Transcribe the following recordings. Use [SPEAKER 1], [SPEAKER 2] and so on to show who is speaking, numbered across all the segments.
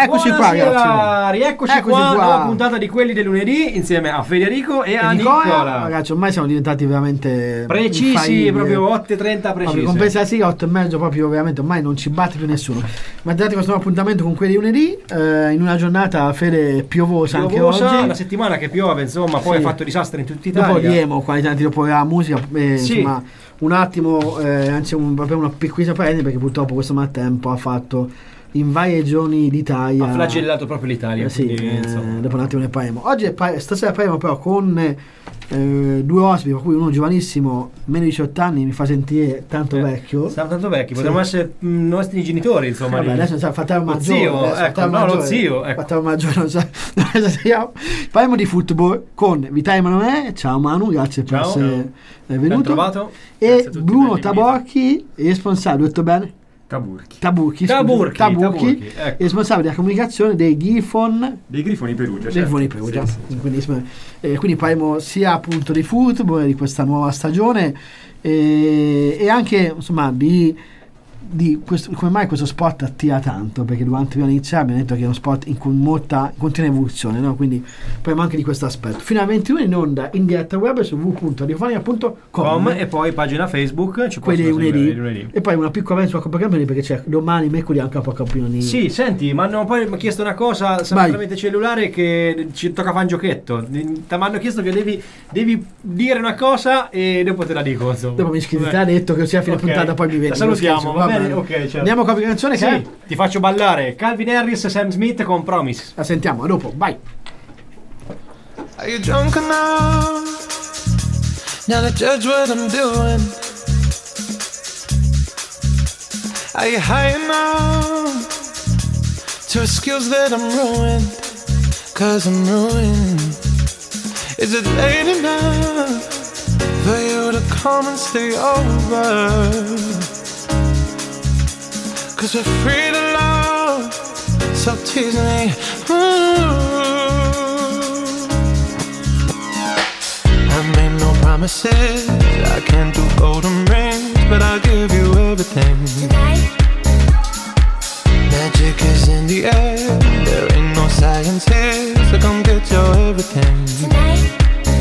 [SPEAKER 1] Eccoci qua, ragazzi.
[SPEAKER 2] Rieccoci qua, nuova puntata di Quelli del lunedì insieme a Federico e a Nicola.
[SPEAKER 1] Ragazzi, ormai siamo diventati veramente
[SPEAKER 2] precisi, proprio 8:30 precisi.
[SPEAKER 1] Compensa la sigla 8:30, proprio veramente ormai non ci batte più nessuno. Ma date questo nuovo appuntamento con Quelli del lunedì in una giornata Fede piovosa anche oggi.
[SPEAKER 2] La settimana che piove, insomma, poi ha fatto disastri in tutta Italia.
[SPEAKER 1] Dopo di emo, quali tanti dopo la musica, insomma, un attimo, anzi proprio una piccolissima parentesi, perché purtroppo questo maltempo ha fatto in varie regioni d'Italia,
[SPEAKER 2] ha flagellato proprio l'Italia.
[SPEAKER 1] Dopo un attimo ne parliamo. Stasera parliamo però con due ospiti, per cui uno giovanissimo, meno di 18 anni, mi fa sentire tanto vecchio.
[SPEAKER 2] Siamo tanto vecchi, potremmo essere nostri genitori, insomma.
[SPEAKER 1] Vabbè, adesso fatto maggiore,
[SPEAKER 2] lo zio,
[SPEAKER 1] fatto maggiore, non so. Parliamo di football con Vitale Emanuele. Ciao Manu, grazie per essere venuto.
[SPEAKER 2] Ben trovato.
[SPEAKER 1] E Bruno Taborchi, responsabile, detto bene?
[SPEAKER 3] Taburchi,
[SPEAKER 1] ecco. Responsabile della comunicazione dei Grifoni
[SPEAKER 3] Perugia.
[SPEAKER 1] Quindi parliamo sia appunto di football, di questa nuova stagione e anche insomma di questo, come mai questo sport attira tanto, perché durante prima di iniziare abbiamo detto che è uno sport in continua evoluzione, no? Quindi parliamo anche di questo aspetto. Fino alle 21 in onda in diretta web su www.radiofonia.com
[SPEAKER 2] e poi pagina Facebook
[SPEAKER 1] quelli dei lunedì. E poi una piccola menzione a Coppa Campioni, perché c'è domani, mercoledì anche a Coppa Campioni.
[SPEAKER 2] Sì, senti, mi hanno poi chiesto una cosa tramite cellulare, che ci tocca fare un giochetto. Mi hanno chiesto che devi dire una cosa e dopo te la dico, insomma.
[SPEAKER 1] Dopo mi scrivi, te l'ha detto che sia fine puntata, poi mi vedi.
[SPEAKER 2] Salutiamo, va bene. Ok, certo.
[SPEAKER 1] Andiamo con la canzone che
[SPEAKER 2] ti faccio ballare Calvin Harris e Sam Smith con Promise.
[SPEAKER 1] La sentiamo, a dopo, vai.
[SPEAKER 4] Are you drunk enough now to judge what I'm doing? Are you high enough to excuse that I'm ruined? 'Cause I'm ruined. Is it late enough for you to come and stay over? 'Cause we're free to love, so tease me. I made no promises, I can't do golden rings, but I'll give you everything. Tonight. Magic is in the air, there ain't no science here, so come get your everything. Tonight.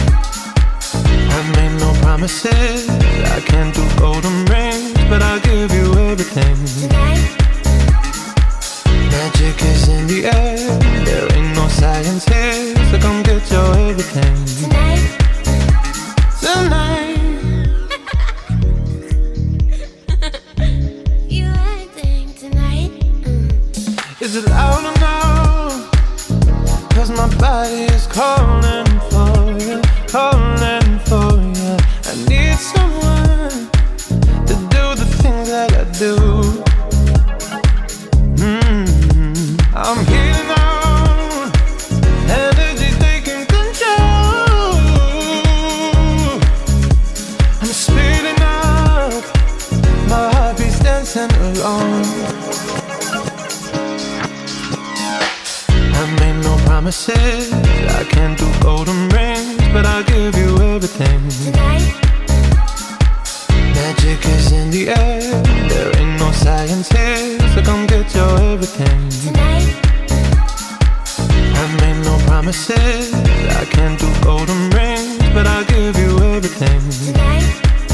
[SPEAKER 4] I made no promises, I can't do golden rings, but I'll give you everything. Tonight. Magic is in the air, there ain't no science here, so come get your everything. Tonight. Tonight. You acting tonight. Is it loud enough? 'Cause my body is calling for you, calling for you. I need someone to do the things that I do. I'm here now, energy taking control. I'm speeding up, my heartbeat's dancing along. I made no promises, I can't do golden rings, but I'll give you everything. Tonight. Magic is in the air, there ain't no science here, so come get your everything. Tonight. I made no promises, I can't do golden rings, but I'll give you everything. Tonight.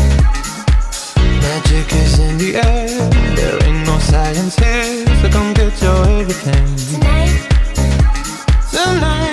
[SPEAKER 4] Magic is in the air, there ain't no science here, so come get your everything. Tonight. Tonight.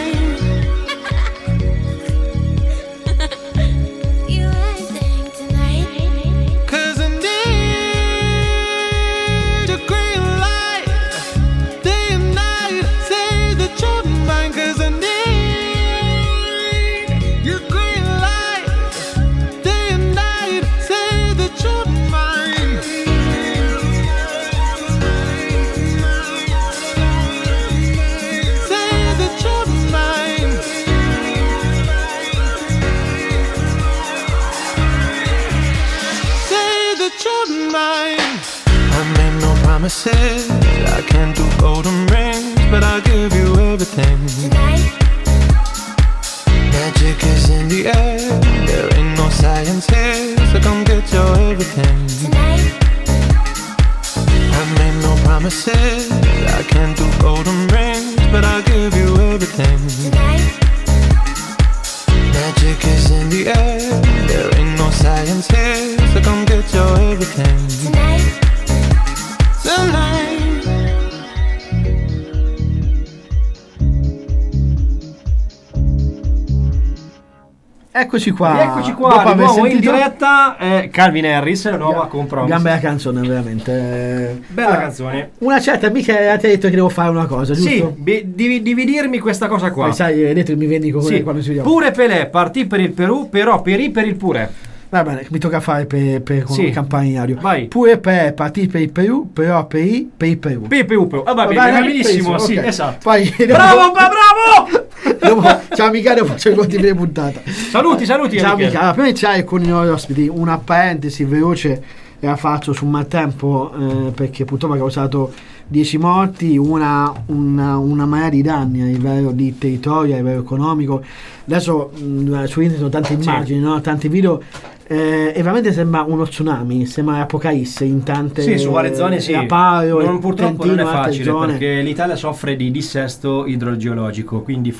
[SPEAKER 4] Promises, I can't do golden rings, but I'll give you everything. Tonight. Magic is in the air, there ain't no science here, so come get your everything. Tonight. I made no promises, I can't do golden rings, Ryan's here, so come get your everything tonight.
[SPEAKER 1] Eccoci qua.
[SPEAKER 2] Eccoci qua, di nuovo in diretta. Calvin Harris, la nuova Compromise.
[SPEAKER 1] Gran bella canzone, veramente.
[SPEAKER 2] Bella canzone.
[SPEAKER 1] Una certa amica ti ha detto che devo fare una cosa, giusto?
[SPEAKER 2] Sì, devi dirmi questa cosa qua.
[SPEAKER 1] Sai, hai detto che mi vendico
[SPEAKER 2] Sì.
[SPEAKER 1] quando ci vediamo.
[SPEAKER 2] Pure Pelé partì per il Perù, però perì per il Pure.
[SPEAKER 1] Va bene, mi tocca fare per
[SPEAKER 2] Sì.
[SPEAKER 1] il campanario.
[SPEAKER 2] Vai.
[SPEAKER 1] Pure per partire per il Perù, però per il Perù.
[SPEAKER 2] Va bene, benissimo, sì,
[SPEAKER 1] ok.
[SPEAKER 2] esatto.
[SPEAKER 1] Poi,
[SPEAKER 2] Bravo, bravo!
[SPEAKER 1] dopo, ciao amica, dopo faccio i conti per le puntate.
[SPEAKER 2] Saluti,
[SPEAKER 1] Ciao
[SPEAKER 2] Enrico.
[SPEAKER 1] amica, allora, prima di iniziare con i nuovi ospiti, una parentesi veloce la faccio sul maltempo, perché purtroppo ha causato 10 morti, una marea di danni a livello di territorio, a livello economico. Adesso su internet sono tante immagini, no? Tanti video, e veramente sembra uno tsunami, sembra l'apocalisse in tante
[SPEAKER 2] Sì, su varie zone sì. Purtroppo non è facile perché l'Italia soffre di dissesto idrogeologico, quindi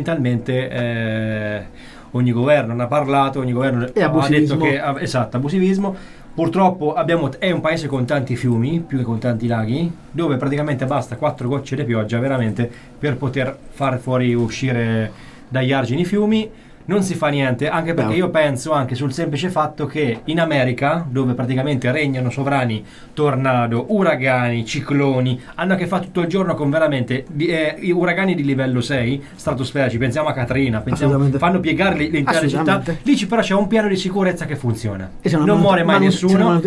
[SPEAKER 2] fondamentalmente ogni governo ne ha parlato, ogni governo ha detto che abusivismo. Purtroppo è un paese con tanti fiumi, più che con tanti laghi, dove praticamente basta 4 gocce di pioggia veramente per poter far fuori uscire dagli argini i fiumi. Non si fa niente, anche perché io penso anche sul semplice fatto che in America, dove praticamente regnano sovrani tornado, uragani, cicloni, hanno a che fare tutto il giorno con veramente uragani di livello 6 stratosferici, pensiamo a Katrina, fanno piegare le intere città. Lì però c'è un piano di sicurezza che funziona, non muore mai nessuno,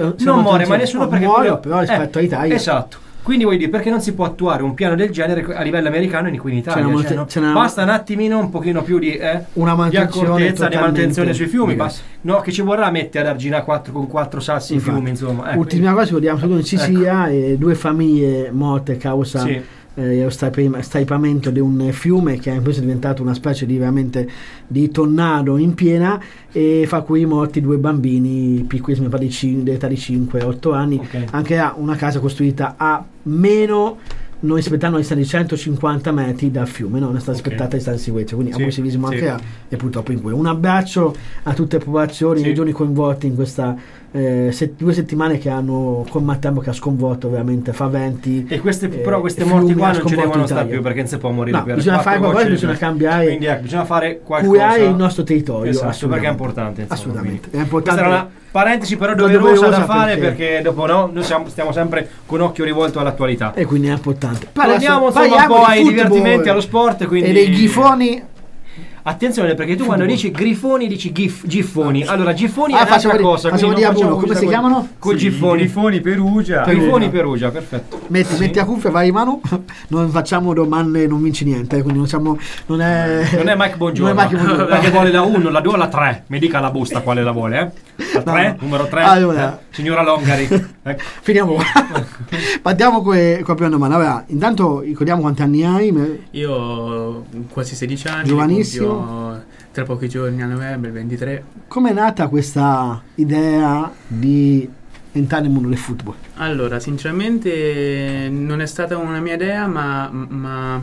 [SPEAKER 2] perché
[SPEAKER 1] però rispetto all'Italia.
[SPEAKER 2] Esatto. Quindi vuoi dire, perché non si può attuare un piano del genere a livello americano qui in Italia? Basta un attimino, un pochino più di accortezza, di manutenzione sui fiumi. No, che ci vorrà mettere ad argina 4 con 4 sassi i fiumi, insomma.
[SPEAKER 1] Ultima cosa, vediamo solo in Sicilia, 2 famiglie morte a causa lo straipamento di un fiume che è diventato una specie di veramente di tornado in piena, e fra cui morti 2 bambini piccoli, mi pare di età di 5 8 anni. Anche a una casa costruita a meno, noi aspettando a distanza di 150 metri dal fiume, non è stata aspettata a distanza di sicurezza, quindi abusivismo anche e purtroppo in quello. Un abbraccio a tutte le popolazioni, i giorni coinvolti in questa 2 settimane che hanno con maltempo che ha sconvolto veramente, fa venti,
[SPEAKER 2] e però queste morti qua non ci devono stare più, perché non si può morire per
[SPEAKER 1] bisogna fare qualcosa, bisogna cambiare,
[SPEAKER 2] quindi bisogna fare qualcosa,
[SPEAKER 1] curare il nostro territorio,
[SPEAKER 2] perché è importante,
[SPEAKER 1] assolutamente è
[SPEAKER 2] Questa
[SPEAKER 1] importante.
[SPEAKER 2] era una parentesi però doverosa da fare, perché dopo noi stiamo sempre con occhio rivolto all'attualità,
[SPEAKER 1] e quindi è importante.
[SPEAKER 2] Torniamo insomma un po' ai divertimenti, allo sport, quindi
[SPEAKER 1] e dei ghifoni.
[SPEAKER 2] Attenzione, perché tu quando dici grifoni dici giffoni. Allora, giffoni è un'altra cosa.
[SPEAKER 1] Come si chiamano?
[SPEAKER 2] Con giffoni.
[SPEAKER 3] Grifoni Perugia.
[SPEAKER 2] Grifoni Perugia, perfetto.
[SPEAKER 1] Metti a cuffia, vai Manu. Non facciamo domande, non vinci niente. Quindi non è
[SPEAKER 2] Mike Bongiorno. Perché vuole la 1, la 2 o la 3. Mi dica la busta quale la vuole, La 3, numero 3.
[SPEAKER 1] Allora,
[SPEAKER 2] signora Longari.
[SPEAKER 1] Finiamo. Partiamo con la prima domanda. Allora, intanto ricordiamo quanti anni hai?
[SPEAKER 3] Io ho quasi 16 anni.
[SPEAKER 1] Giovanissimo.
[SPEAKER 3] Tra pochi giorni, a novembre, il 23.
[SPEAKER 1] Com'è nata questa idea di entrare nel mondo del football?
[SPEAKER 3] Allora, sinceramente non è stata una mia idea, ma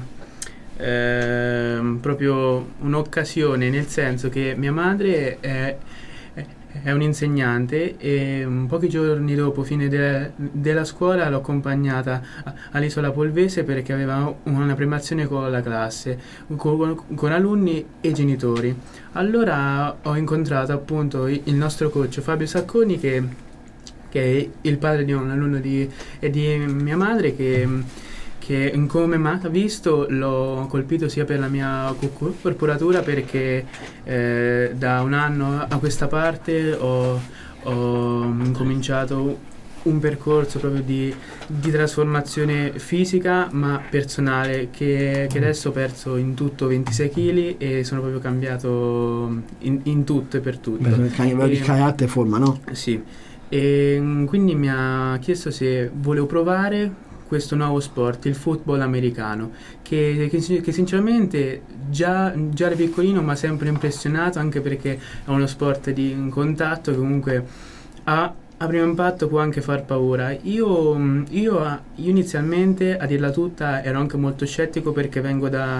[SPEAKER 3] proprio un'occasione, nel senso che mia madre è un insegnante, e pochi giorni dopo fine della scuola l'ho accompagnata all'Isola Polvese perché aveva una premazione con la classe, con alunni e genitori. Allora ho incontrato appunto il nostro coach Fabio Sacconi, che è il padre di un alunno di mia madre, che come mi ha visto l'ho colpito sia per la mia corporatura, perché da un anno a questa parte ho incominciato un percorso proprio di trasformazione fisica ma personale, che adesso ho perso in tutto 26 kg e sono proprio cambiato in tutto e per tutto.
[SPEAKER 1] Il carattere e forma, no?
[SPEAKER 3] Sì, e quindi mi ha chiesto se volevo provare questo nuovo sport, il football americano, che sinceramente già da piccolino mi ha sempre impressionato, anche perché è uno sport di contatto che comunque a primo impatto può anche far paura. Io inizialmente, a dirla tutta, ero anche molto scettico, perché vengo da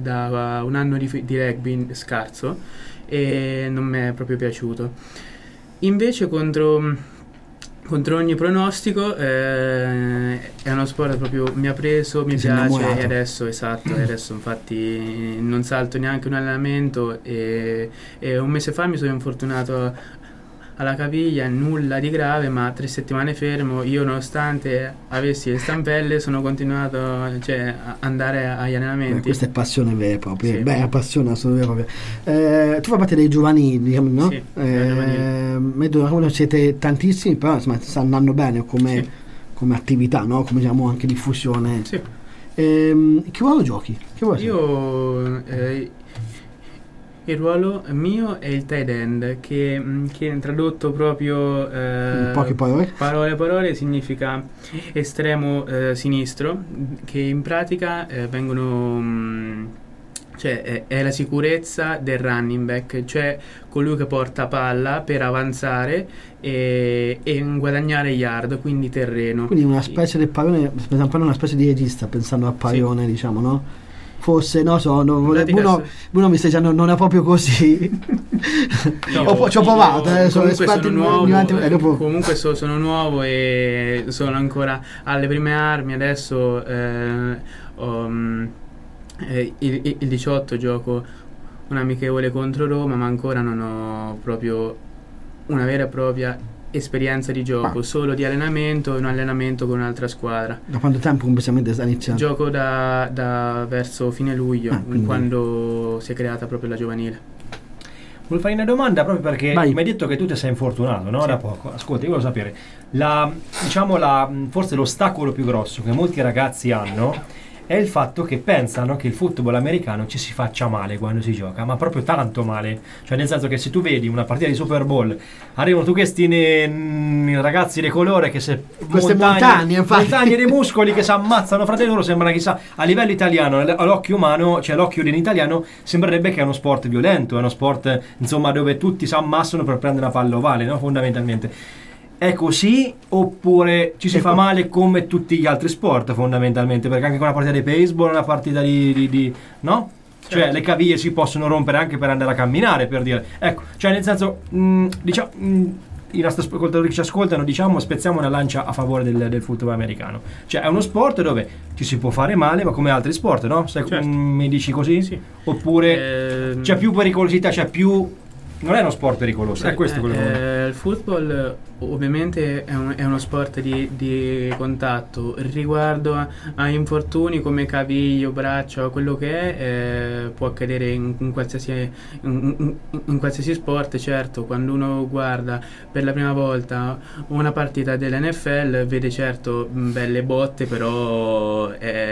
[SPEAKER 3] un anno di rugby scarso e non mi è proprio piaciuto. invece contro ogni pronostico è uno sport proprio mi ha preso, mi piace, e adesso infatti non salto neanche un allenamento, e un mese fa mi sono infortunato alla caviglia, nulla di grave, ma 3 settimane fermo. Io, nonostante avessi le stampelle, sono continuato a andare agli allenamenti.
[SPEAKER 1] Questa è passione vera e propria. Sì. È passione vera e propria. Tu fai parte dei giovanili, diciamo, no?
[SPEAKER 3] Sì, giovanili.
[SPEAKER 1] Siete tantissimi, però insomma, sta andando bene come attività, no? Come diciamo anche diffusione.
[SPEAKER 3] Sì.
[SPEAKER 1] Che ruolo giochi?
[SPEAKER 3] Io il ruolo mio è il tight end, che tradotto proprio
[SPEAKER 1] poche
[SPEAKER 3] parole significa estremo sinistro, che in pratica vengono è la sicurezza del running back, cioè colui che porta palla per avanzare e guadagnare yard, quindi terreno.
[SPEAKER 1] Quindi una specie del pallone, una specie di regista, pensando al pallone, sì. Diciamo, no? Forse, uno mi sta dicendo non è proprio così. Ci ho provato,
[SPEAKER 3] comunque sono nuovo e sono ancora alle prime armi. Adesso il 18 gioco un amichevole contro Roma, ma ancora non ho proprio una vera e propria esperienza di gioco, solo di allenamento e un allenamento con un'altra squadra.
[SPEAKER 1] Da quanto tempo complessivamente sta iniziando?
[SPEAKER 3] Gioco da verso fine luglio, quando si è creata proprio la giovanile.
[SPEAKER 2] Volevo fare una domanda proprio perché mi hai detto che tu ti sei infortunato, no? Sì. Da poco. Ascolta, io volevo sapere forse l'ostacolo più grosso che molti ragazzi hanno è il fatto che pensano che il football americano ci si faccia male quando si gioca, ma proprio tanto male. Cioè, nel senso che se tu vedi una partita di Super Bowl, arrivano tu questi ragazzi di colore che se montagne dei muscoli che si ammazzano fra di loro, sembra chissà, a livello italiano, all'occhio umano, cioè l'occhio di un italiano, sembrerebbe che è uno sport violento, è uno sport, insomma, dove tutti si ammassano per prendere una palla ovale, no? Fondamentalmente. È così, oppure ci si fa male come tutti gli altri sport fondamentalmente? Perché anche con una partita di baseball, una partita di no? Certo. Cioè le caviglie si possono rompere anche per andare a camminare, per dire. Ecco, cioè nel senso, diciamo, i nostri ascoltatori che ci ascoltano, diciamo, spezziamo una lancia a favore del football americano. Cioè è uno sport dove ci si può fare male, ma come altri sport, no? Se certo. Mi dici così? Sì. Oppure c'è più pericolosità, c'è più... Non è uno sport pericoloso, è questo quello che...
[SPEAKER 3] Il football ovviamente è uno sport di contatto. Riguardo a infortuni come caviglio, braccia, quello che è, può accadere in qualsiasi sport. Certo, quando uno guarda per la prima volta una partita dell'NFL vede certo belle botte, però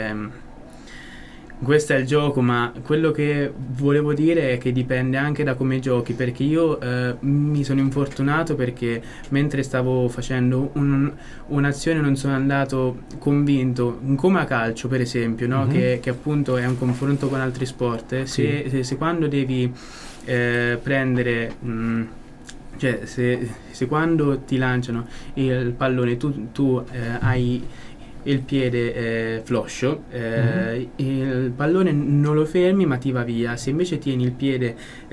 [SPEAKER 3] questo è il gioco, ma quello che volevo dire è che dipende anche da come giochi, perché io mi sono infortunato perché mentre stavo facendo un'azione non sono andato convinto, come a calcio per esempio, no? Che appunto è un confronto con altri sport. Se quando devi prendere... cioè se quando ti lanciano il pallone tu hai il piede floscio, il pallone non lo fermi ma ti va via. Se invece tieni il piede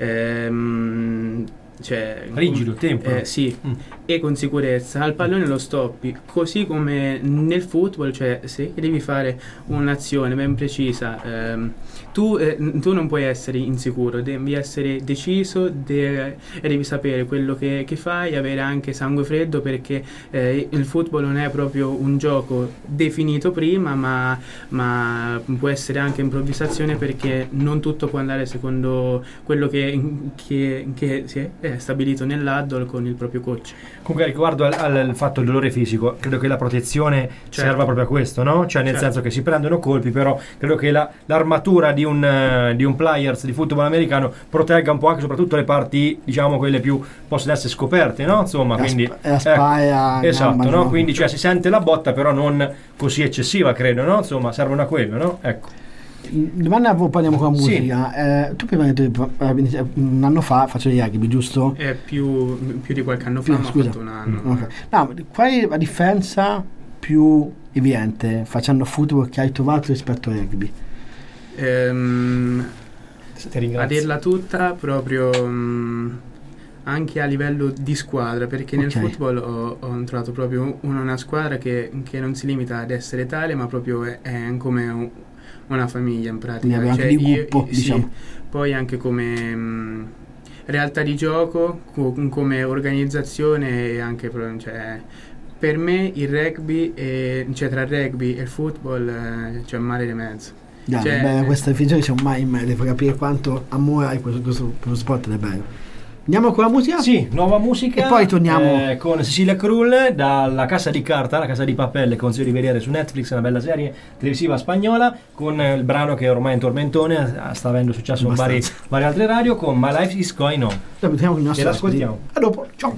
[SPEAKER 2] rigido, tempo
[SPEAKER 3] e con sicurezza al pallone lo stoppi, così come nel football. Cioè se devi fare un'azione ben precisa, tu non puoi essere insicuro, devi essere deciso e devi sapere quello che fai, avere anche sangue freddo, perché il football non è proprio un gioco definito prima, ma può essere anche improvvisazione, perché non tutto può andare secondo quello che si è stabilito nell'huddle con il proprio coach.
[SPEAKER 2] Comunque riguardo al fatto del dolore fisico, credo che la protezione serva proprio a questo, no? Cioè nel senso che si prendono colpi, però credo che l'armatura di un players di football americano protegga un po' anche soprattutto le parti, diciamo, quelle più possono essere scoperte, no? Insomma, quindi
[SPEAKER 1] la spalla,
[SPEAKER 2] esatto,
[SPEAKER 1] gamba,
[SPEAKER 2] no? Quindi cioè si sente la botta, però non così eccessiva, credo, no? Insomma, servono a quello, no? Ecco.
[SPEAKER 1] Domanda, parliamo con la musica. Tu prima un anno fa facevi rugby, giusto?
[SPEAKER 3] Più di qualche anno fa, ma ho fatto un anno.
[SPEAKER 1] Okay. No, qual è la differenza più evidente facendo football che hai trovato rispetto al rugby?
[SPEAKER 3] A dirla tutta, proprio anche a livello di squadra, perché nel football ho trovato proprio una squadra che non si limita ad essere tale, ma proprio è come una famiglia in pratica.
[SPEAKER 1] Cioè, di gruppo, diciamo.
[SPEAKER 3] Sì, poi anche come realtà di gioco, come organizzazione e anche cioè, per me il rugby cioè tra il rugby e il football c'è un mare di mezzo.
[SPEAKER 1] Questa definizione c'è un mare in mezzo, per capire quanto amore hai questo sport ed è bello. Andiamo con la musica?
[SPEAKER 2] Sì, nuova musica.
[SPEAKER 1] E poi torniamo
[SPEAKER 2] con Cecilia Krull dalla Casa di Carta, la Casa di Papel, che consiglio di vedere su Netflix, una bella serie televisiva spagnola, con il brano che ormai è un tormentone, sta avendo successo in varie altre radio, con My Life Is Going On.
[SPEAKER 1] E
[SPEAKER 2] l'ascoltiamo.
[SPEAKER 1] A dopo, ciao.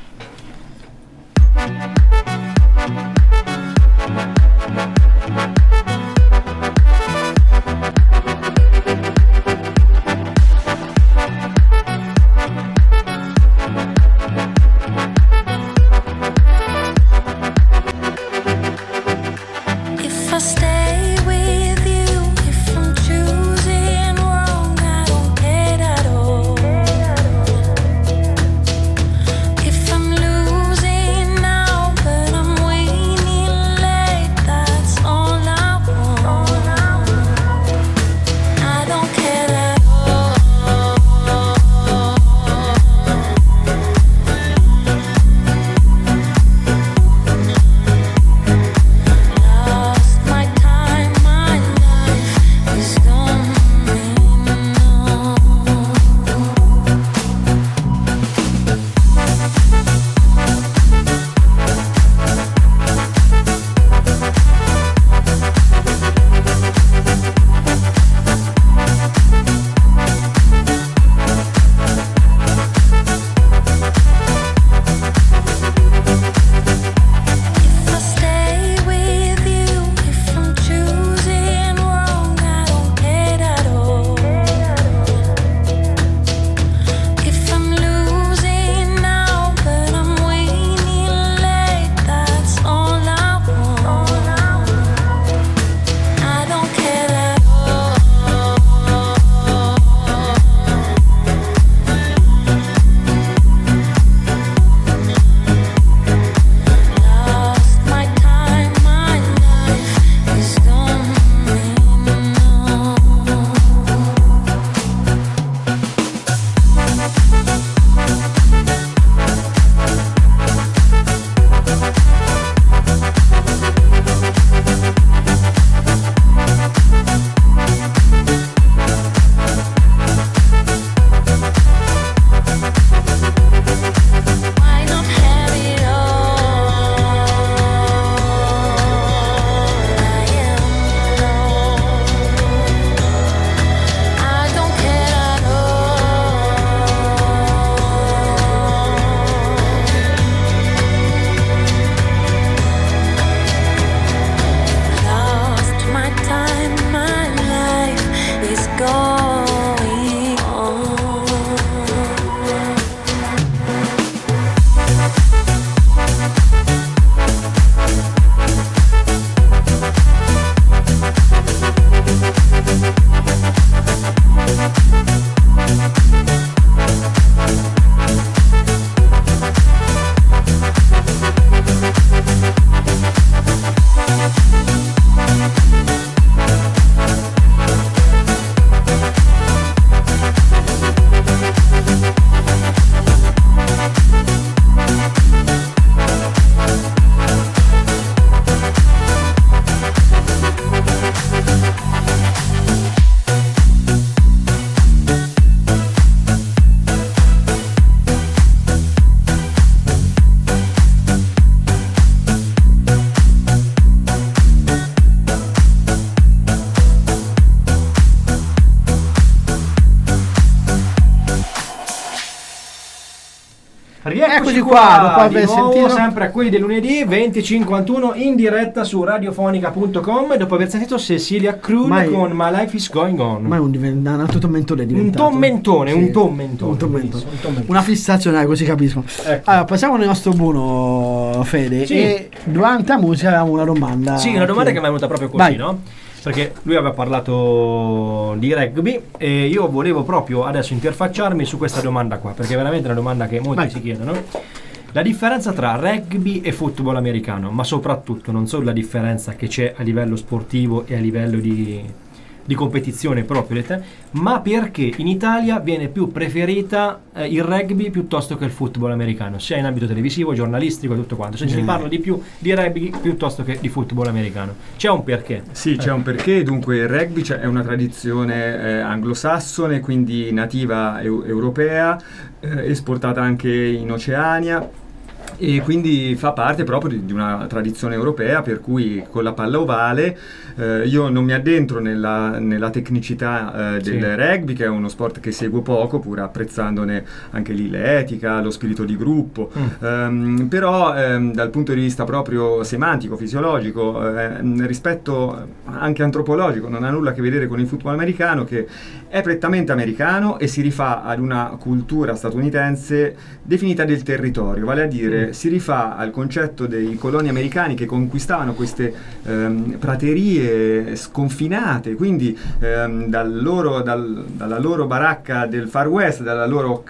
[SPEAKER 2] Eccoci qua, dopo aver sentito sempre a quelli del lunedì 20:51 in diretta su radiofonica.com, dopo aver sentito Cecilia Krull con My Life Is Going On.
[SPEAKER 1] Ma è un altro tormentone diventato.
[SPEAKER 2] Un tormentone.
[SPEAKER 1] Una fissazione, così capisco.
[SPEAKER 2] Ecco.
[SPEAKER 1] Allora, passiamo nel nostro buono, Fede.
[SPEAKER 2] Sì.
[SPEAKER 1] E durante la musica avevamo una domanda.
[SPEAKER 2] Sì, una domanda che mi è venuta proprio così, no? perché lui aveva parlato di rugby e io volevo proprio adesso interfacciarmi su questa domanda qua, perché è veramente una domanda che molti si chiedono. La differenza tra rugby e football americano, ma soprattutto non solo la differenza che c'è a livello sportivo e a livello di competizione proprio, ma perché in Italia viene più preferita il rugby piuttosto che il football americano, sia in ambito televisivo, giornalistico e tutto quanto. Si parla di più di rugby piuttosto che di football americano. C'è un perché?
[SPEAKER 5] Sì, c'è un perché. Dunque il rugby è una tradizione anglosassone, quindi nativa europea, esportata anche in Oceania, e quindi fa parte proprio di una tradizione europea, per cui con la palla ovale io non mi addentro nella tecnicità del rugby, che è uno sport che seguo poco, pur apprezzandone anche lì l'etica, lo spirito di gruppo, però dal punto di vista proprio semantico, fisiologico, rispetto anche antropologico, non ha nulla a che vedere con il football americano, che è prettamente americano e si rifà ad una cultura statunitense definita del territorio, vale a dire si rifà al concetto dei coloni americani che conquistavano queste praterie sconfinate, quindi dalla loro baracca del Far West, dalla loro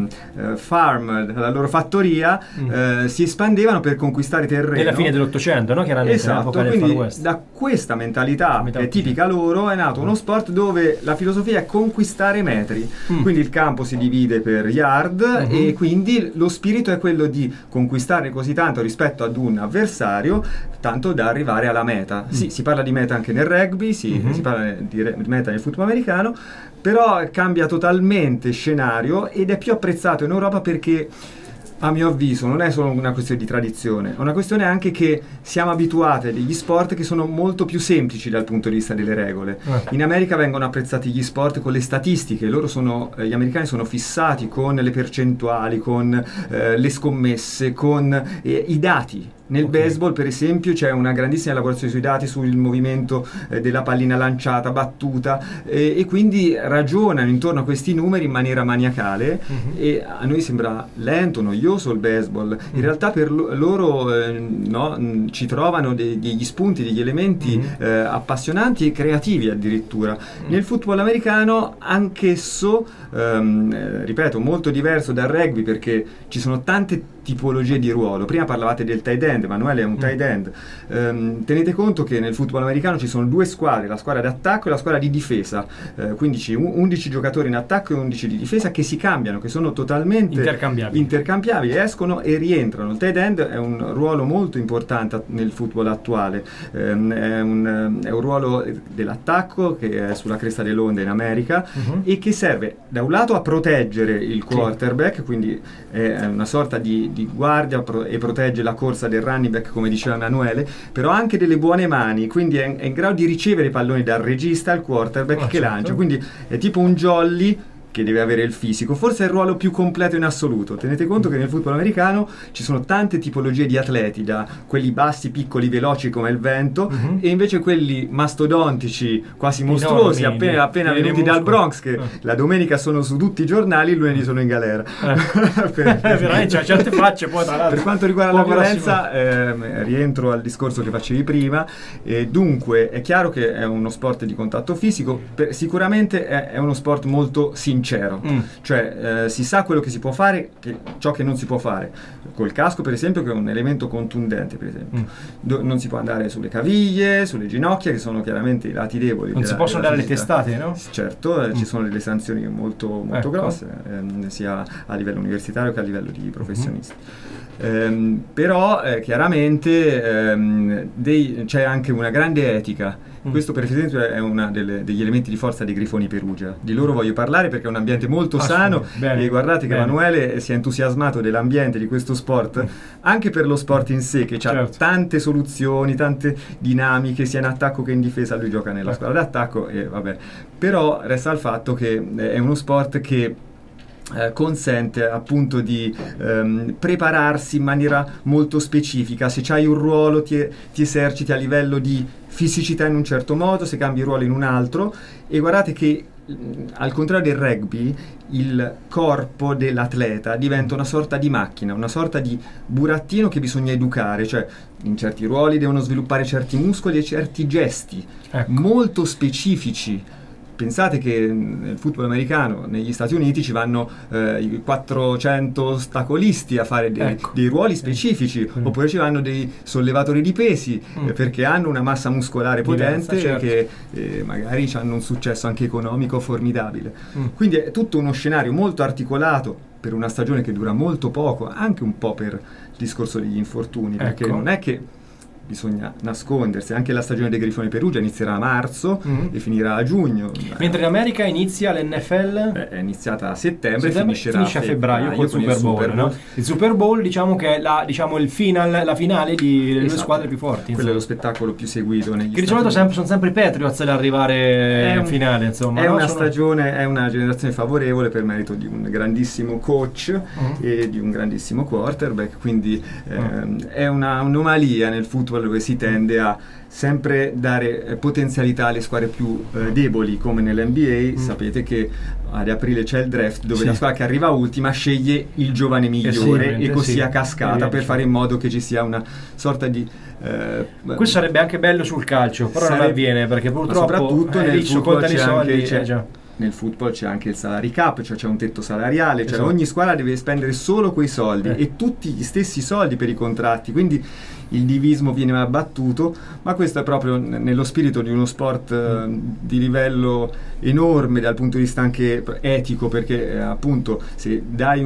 [SPEAKER 5] farm, dalla loro fattoria, si espandevano per conquistare terreno.
[SPEAKER 2] Nella fine dell'Ottocento, no? Chiaramente,
[SPEAKER 5] esatto,
[SPEAKER 2] nell'epoca del Far West.
[SPEAKER 5] Da questa mentalità che è tipica loro è nato uno sport dove la filosofia è conquistare metri, quindi il campo si divide per yard e quindi lo spirito è quello di conquistare così tanto rispetto ad un avversario, tanto da arrivare alla meta. Sì, si parla di meta anche nel rugby, si parla di meta nel football americano, però cambia totalmente scenario ed è più apprezzato in Europa perché, a mio avviso, non è solo una questione di tradizione, è una questione anche che siamo abituati a degli sport che sono molto più semplici dal punto di vista delle regole. In America vengono apprezzati gli sport con le statistiche, gli americani sono fissati con le percentuali, con le scommesse, con i dati. Nel baseball, per esempio, c'è una grandissima elaborazione sui dati, sul movimento della pallina lanciata, battuta, e quindi ragionano intorno a questi numeri in maniera maniacale, e a noi sembra lento, noioso il baseball. In realtà per loro ci trovano degli spunti, degli elementi appassionanti e creativi addirittura. Nel football americano, anch'esso, ripeto, molto diverso dal rugby, perché ci sono tante tipologie di ruolo. Prima parlavate del tight end, Emanuele è un tight end. Tenete conto che nel football americano ci sono due squadre, la squadra d'attacco e la squadra di difesa, quindi 11 giocatori in attacco e 11 di difesa che si cambiano, che sono totalmente intercambiabili, escono e rientrano. Il tight end è un ruolo molto importante nel football attuale, è un ruolo dell'attacco che è sulla cresta dell'onda in America e che serve da un lato a proteggere il quarterback, quindi è una sorta di guardia e protegge la corsa del running back, come diceva Emanuele, però anche delle buone mani, quindi è in grado di ricevere i palloni dal regista al quarterback che lancia, quindi è tipo un jolly che deve avere il fisico, forse è il ruolo più completo in assoluto. Tenete conto che nel football americano ci sono tante tipologie di atleti, da quelli bassi, piccoli, veloci come il vento, e invece quelli mastodontici, quasi mostruosi, appena venuti dal Bronx, che la domenica sono su tutti i giornali, il lunedì sono in galera.
[SPEAKER 2] Veramente, c'è certe facce. Poi, tra l'altro,
[SPEAKER 5] per quanto riguarda la violenza, rientro al discorso che facevi prima, dunque è chiaro che è uno sport di contatto fisico, sicuramente è uno sport molto sincero, cioè si sa quello che si può fare, ciò che non si può fare. Col casco, per esempio, che è un elemento contundente, per esempio, non si può andare sulle caviglie, sulle ginocchia, che sono chiaramente i lati deboli.
[SPEAKER 2] Non si possono dare le testate, no?
[SPEAKER 5] Certo, ci sono delle sanzioni molto grosse, sia a livello universitario che a livello di professionisti. Però chiaramente c'è anche una grande etica. Questo, per esempio, è uno degli elementi di forza dei Grifoni Perugia. Di loro voglio parlare perché è un ambiente molto sano, e guardate che Emanuele si è entusiasmato dell'ambiente di questo sport, anche per lo sport in sé, che ha tante soluzioni, tante dinamiche, sia in attacco che in difesa. Lui gioca nella squadra d'attacco, però resta il fatto che è uno sport che consente appunto di prepararsi in maniera molto specifica. Se c'hai un ruolo ti eserciti a livello di fisicità in un certo modo, se cambi ruolo in un altro, e guardate che al contrario del rugby, il corpo dell'atleta diventa una sorta di macchina, una sorta di burattino che bisogna educare, cioè in certi ruoli devono sviluppare certi muscoli e certi gesti molto specifici. Pensate che nel football americano, negli Stati Uniti, ci vanno i 400 ostacolisti a fare dei ruoli specifici, oppure ci vanno dei sollevatori di pesi, perché hanno una massa muscolare potente, certo, che magari hanno un successo anche economico formidabile. Quindi è tutto uno scenario molto articolato per una stagione che dura molto poco, anche un po' per il discorso degli infortuni, perché non è che bisogna nascondersi, anche la stagione dei Grifoni Perugia inizierà a marzo e finirà a giugno.
[SPEAKER 2] Mentre in America inizia l'NFL?
[SPEAKER 5] È iniziata a settembre e finisce a
[SPEAKER 2] febbraio col Super Bowl, no? Il Super Bowl, diciamo che è la finale delle due squadre più forti.
[SPEAKER 5] Quello è lo spettacolo più seguito negli
[SPEAKER 2] Che di solito sono sempre i Patriots ad arrivare in finale, insomma.
[SPEAKER 5] È una stagione, è una generazione favorevole per merito di un grandissimo coach e di un grandissimo quarterback, quindi è un'anomalia nel football dove si tende a sempre dare potenzialità alle squadre più deboli, come nell'NBA. Sapete che ad aprile c'è il draft dove la squadra che arriva ultima sceglie il giovane migliore e così a cascata, per fare in modo che ci sia una sorta di
[SPEAKER 2] questo sarebbe anche bello sul calcio, però non avviene, perché purtroppo
[SPEAKER 5] soprattutto nel football nel football c'è anche il salary cap, cioè c'è un tetto salariale, cioè ogni squadra deve spendere solo quei soldi e tutti gli stessi soldi per i contratti, quindi il divismo viene abbattuto, ma questo è proprio nello spirito di uno sport di livello enorme dal punto di vista anche etico, perché appunto se dai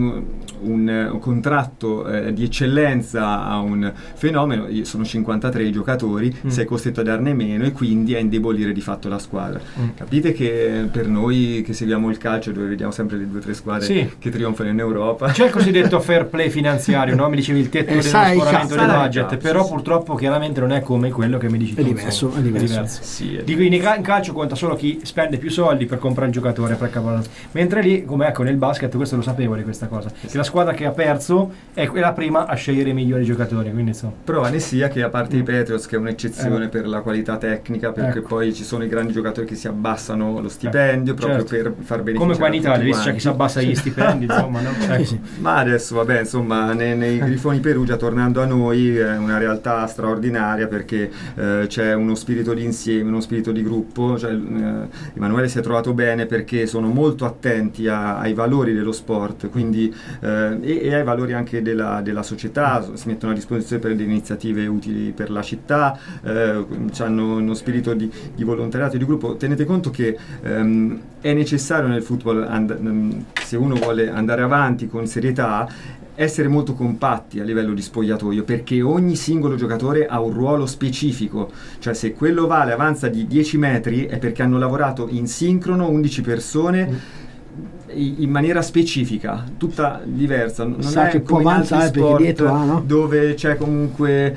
[SPEAKER 5] un contratto di eccellenza a un fenomeno, sono 53 i giocatori, sei costretto a darne meno e quindi a indebolire di fatto la squadra. Capite che per noi che seguiamo il calcio, dove vediamo sempre le 2 o 3 squadre che trionfano in Europa,
[SPEAKER 2] c'è il cosiddetto fair play finanziario, no? Mi dicevi il tetto dello sforamento del budget, però purtroppo chiaramente non è come quello che mi dici tu. È diverso.
[SPEAKER 5] Sì,
[SPEAKER 2] in calcio conta solo chi spende più soldi per comprare il giocatore, mentre lì, come ecco nel basket, questo lo sapevo di questa cosa, che la squadra che ha perso è quella prima a scegliere i migliori giocatori, quindi prova
[SPEAKER 5] ne sia che, a parte i Patriots, che è un'eccezione per la qualità tecnica, perché poi ci sono i grandi giocatori che si abbassano lo stipendio proprio per far beneficiare,
[SPEAKER 2] come qua in Italia, c'è chi si abbassa gli stipendi, insomma, no?
[SPEAKER 5] Ma adesso vabbè, insomma, nei Grifoni Perugia, tornando a noi, è una realtà straordinaria, perché c'è uno spirito di insieme, uno spirito di gruppo, cioè, Emanuele si è trovato bene perché sono molto attenti ai valori dello sport, quindi e ai valori anche della società, si mettono a disposizione per le iniziative utili per la città, hanno uno spirito di volontariato e di gruppo. Tenete conto che è necessario nel football, se uno vuole andare avanti con serietà, essere molto compatti a livello di spogliatoio, perché ogni singolo giocatore ha un ruolo specifico, cioè se quello vale avanza di 10 metri è perché hanno lavorato in sincrono 11 persone in maniera specifica, tutta diversa. Non è
[SPEAKER 1] che
[SPEAKER 5] come
[SPEAKER 1] può
[SPEAKER 5] in altri sport
[SPEAKER 1] dietro,
[SPEAKER 5] dove c'è comunque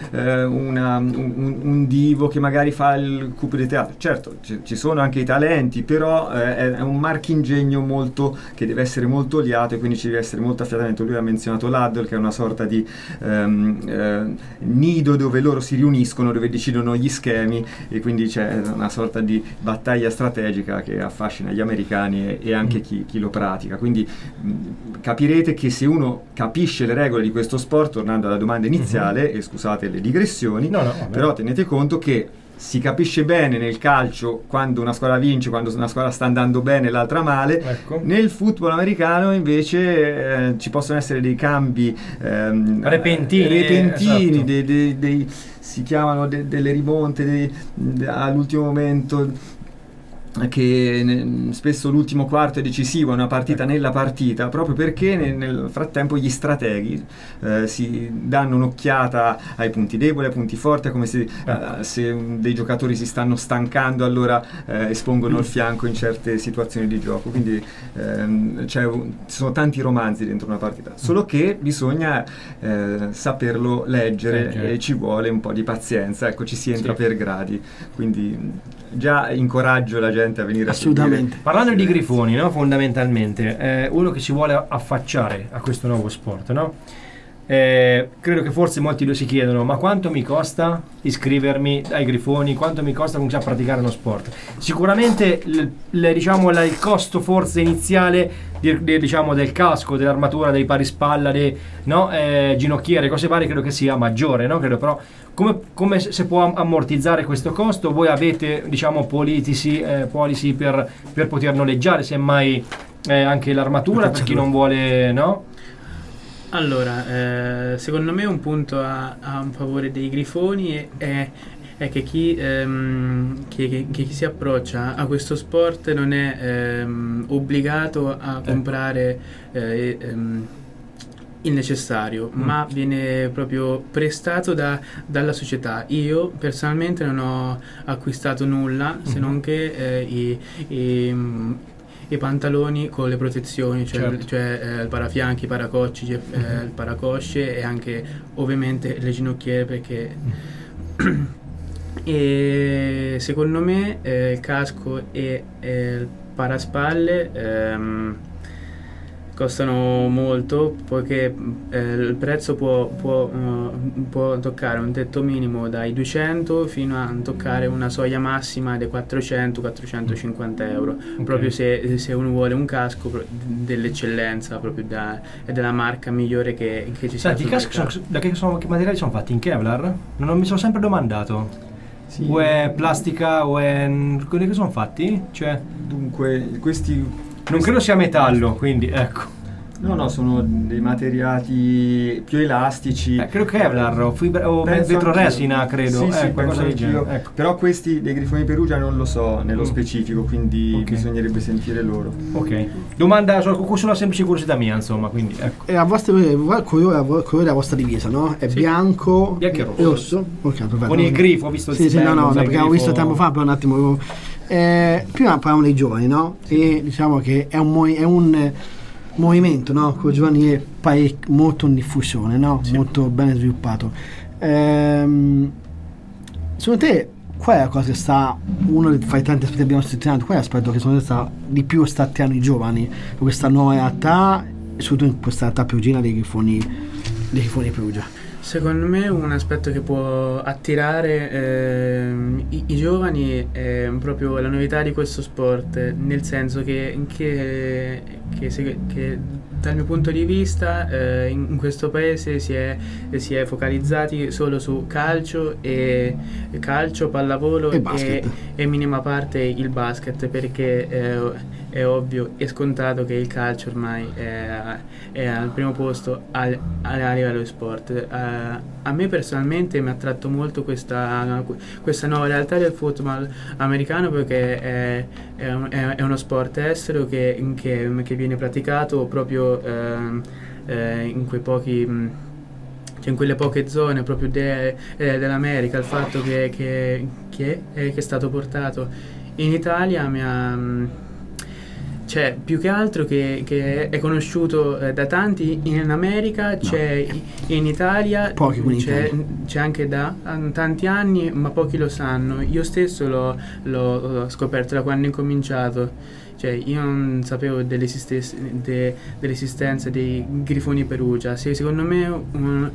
[SPEAKER 5] un divo che magari fa il coup de teatro. Certo, ci sono anche i talenti, però è un marchingegno molto che deve essere molto oliato, e quindi ci deve essere molto affiatamento. Lui ha menzionato l'Huddle, che è una sorta di nido dove loro si riuniscono, dove decidono gli schemi, e quindi c'è una sorta di battaglia strategica che affascina gli americani e anche chi lo pratica. Quindi capirete che se uno capisce le regole di questo sport, tornando alla domanda iniziale, e scusate le digressioni, però tenete conto che si capisce bene nel calcio quando una squadra vince, quando una squadra sta andando bene e l'altra male. Nel football americano invece ci possono essere dei cambi repentini, esatto. Si chiamano delle rimonte all'ultimo momento, che spesso l'ultimo quarto è decisivo, è una partita nella partita, proprio perché nel frattempo gli strateghi si danno un'occhiata ai punti deboli, ai punti forti, è come se dei giocatori si stanno stancando, allora espongono il fianco in certe situazioni di gioco. Quindi ci sono tanti romanzi dentro una partita, solo che bisogna saperlo leggere e ci vuole un po' di pazienza, ecco, ci si entra per gradi, quindi già incoraggio la gente a venire
[SPEAKER 1] assolutamente
[SPEAKER 2] a seguire. Parlando di Grifoni, no, fondamentalmente uno che si vuole affacciare a questo nuovo sport, no? credo che forse molti lo si chiedono: ma quanto mi costa iscrivermi ai Grifoni, quanto mi costa cominciare a praticare uno sport? Sicuramente il costo forse iniziale diciamo del casco, dell'armatura, dei parispalla, ginocchiere, cose varie, credo che sia maggiore, no? Credo, però come si può ammortizzare questo costo? Voi avete diciamo polisi per poter noleggiare semmai anche l'armatura per chi non vuole, no?
[SPEAKER 3] Allora, secondo me un punto a favore dei Grifoni è che chi si approccia a questo sport non è obbligato a comprare il necessario, ma viene proprio prestato dalla società. Io personalmente non ho acquistato nulla se non che i pantaloni con le protezioni, cioè il parafianchi, i paracocci, il paracosce e anche ovviamente le ginocchiere, perché e secondo me il casco e il paraspalle costano molto, poiché il prezzo può toccare un tetto minimo dai 200 fino a toccare una soglia massima dei 400-450 euro, proprio se uno vuole un casco dell'eccellenza, proprio della marca migliore che ci sia.
[SPEAKER 2] Senti, i caschi che materiali sono fatti? In Kevlar? Non mi sono sempre domandato. Sì. O è plastica o è... quelli che sono fatti? Cioè...
[SPEAKER 5] Dunque, questi
[SPEAKER 2] non credo sia metallo, quindi ecco.
[SPEAKER 5] No, sono dei materiali più elastici.
[SPEAKER 2] Credo Kevlar o vetroresina, credo.
[SPEAKER 5] Sì,
[SPEAKER 2] qualcosa del genere. Ecco.
[SPEAKER 5] Però questi dei Grifoni Perugia non lo so nello specifico, quindi bisognerebbe sentire loro.
[SPEAKER 2] Ok. Domanda sulla semplice curiosità mia, insomma, quindi ecco.
[SPEAKER 1] E a il colore della vostra divisa, no? È bianco e rosso. Okay,
[SPEAKER 2] con il grifo, ho visto il
[SPEAKER 1] no, perché ho visto tempo fa, per un attimo. Prima parlavamo dei giovani, no? E diciamo che è un movimento, no? Con i giovani è molto in diffusione, no? Sì. Molto ben sviluppato. Secondo te qual è la cosa che fai tanti aspetti abbiamo sottolineato, qual è l'aspetto che secondo te di più sta attirando i giovani in questa nuova realtà, soprattutto in questa realtà perugina dei Grifoni Perugia?
[SPEAKER 3] Secondo me un aspetto che può attirare i giovani è proprio la novità di questo sport, nel senso che dal mio punto di vista in questo paese si è focalizzati solo su calcio, pallavolo e minima parte il basket, perché è ovvio e scontato che il calcio ormai è al primo posto a livello di sport. A me personalmente mi ha attratto molto questa nuova realtà del football americano, perché è uno sport estero che viene praticato proprio in quei pochi in quelle poche zone proprio dell'America. Il fatto che è stato portato in Italia mi ha... Cioè, più che altro che è conosciuto da tanti in America, c'è in Italia, c'è anche da tanti anni, ma pochi lo sanno. Io stesso l'ho scoperto da quando ho incominciato. Cioè, io non sapevo dell'esistenza dei Grifoni Perugia. Secondo me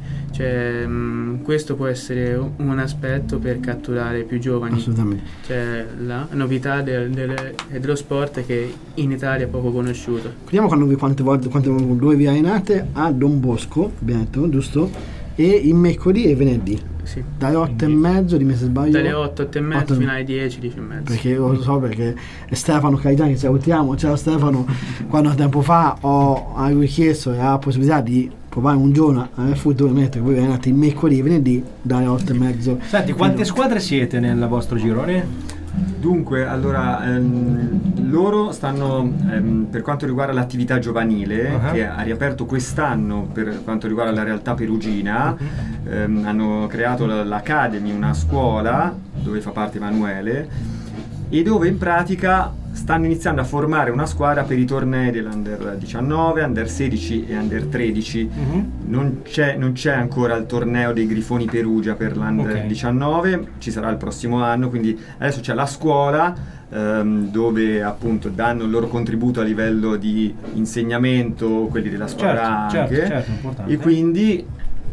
[SPEAKER 3] questo può essere un aspetto per catturare più giovani.
[SPEAKER 1] Assolutamente.
[SPEAKER 3] Cioè, la novità dello sport che in Italia è poco conosciuto.
[SPEAKER 1] Vediamo dove vi allenate a Don Bosco, abbiamo detto, giusto? E il mercoledì e venerdì.
[SPEAKER 3] Sì.
[SPEAKER 1] Dalle 8:30, dimmi se sbaglio.
[SPEAKER 3] Dalle 8:30 fino alle 10:30.
[SPEAKER 1] Perché lo so, perché Stefano Caitani, che salutiamo, ciao Stefano, quando tempo fa avevo chiesto la possibilità di provare un giorno a futuro mettere, voi venite il mercoledì e venerdì dalle 8:30.
[SPEAKER 2] Senti, quante squadre siete nel vostro girone?
[SPEAKER 5] Dunque, allora, loro stanno, per quanto riguarda l'attività giovanile, che ha riaperto quest'anno per quanto riguarda la realtà perugina, hanno creato l'Academy, una scuola dove fa parte Emanuele, e dove in pratica stanno iniziando a formare una squadra per i tornei dell'Under 19, Under 16 e Under 13. Non c'è ancora il torneo dei Grifoni Perugia per l'Under 19, ci sarà il prossimo anno, quindi adesso c'è la scuola dove appunto danno il loro contributo a livello di insegnamento, quelli della squadra anche,
[SPEAKER 2] certo,
[SPEAKER 5] e quindi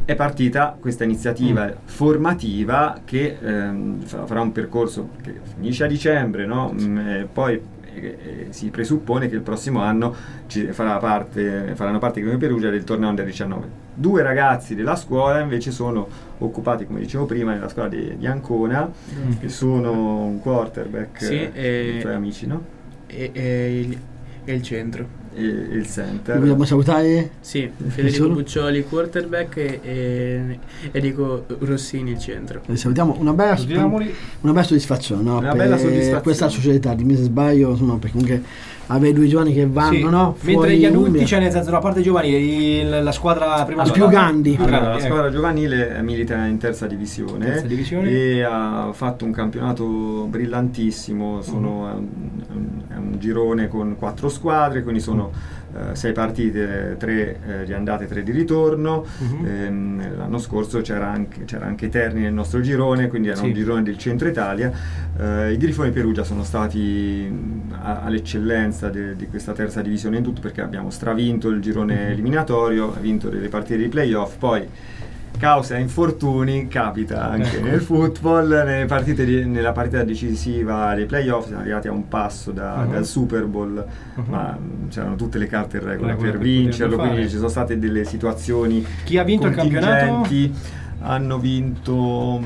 [SPEAKER 5] è partita questa iniziativa formativa che farà un percorso che finisce a dicembre, no? Poi si presuppone che il prossimo anno faranno parte come Perugia del torneo Under 19. 2 ragazzi della scuola invece sono occupati, come dicevo prima, nella scuola di Ancona, che sono un quarterback, i tuoi amici, no?
[SPEAKER 3] E il centro.
[SPEAKER 5] E il center.
[SPEAKER 1] Vogliamo salutare?
[SPEAKER 3] Sì, Federico Buccioli quarterback e Enrico Rossini il centro.
[SPEAKER 1] Salutiamo, una bella soddisfazione, no?
[SPEAKER 5] Una bella soddisfazione.
[SPEAKER 1] Questa società, dimmi se sbaglio, insomma, perché comunque avere 2 giovani che vanno,
[SPEAKER 2] sì,
[SPEAKER 1] no?
[SPEAKER 2] Mentre gli adulti c'è, nel senso, la parte giovanile, la squadra prima
[SPEAKER 1] più grandi.
[SPEAKER 5] La squadra giovanile milita in terza divisione e ha fatto un campionato brillantissimo. È un girone con 4 squadre, quindi sono 6 partite, 3 di andata e 3 di ritorno. L'anno scorso c'era anche Terni nel nostro girone, quindi era un girone del centro Italia. I Grifoni Perugia sono stati all'eccellenza di questa terza divisione in tutto, perché abbiamo stravinto il girone eliminatorio, ha vinto delle partite di playoff, poi causa infortuni capita anche nel football, nella partita decisiva dei playoff siamo arrivati a un passo dal Super Bowl, ma c'erano tutte le carte in regola per vincerlo, quindi ci sono state delle situazioni.
[SPEAKER 2] Chi ha vinto il campionato?
[SPEAKER 5] Hanno vinto,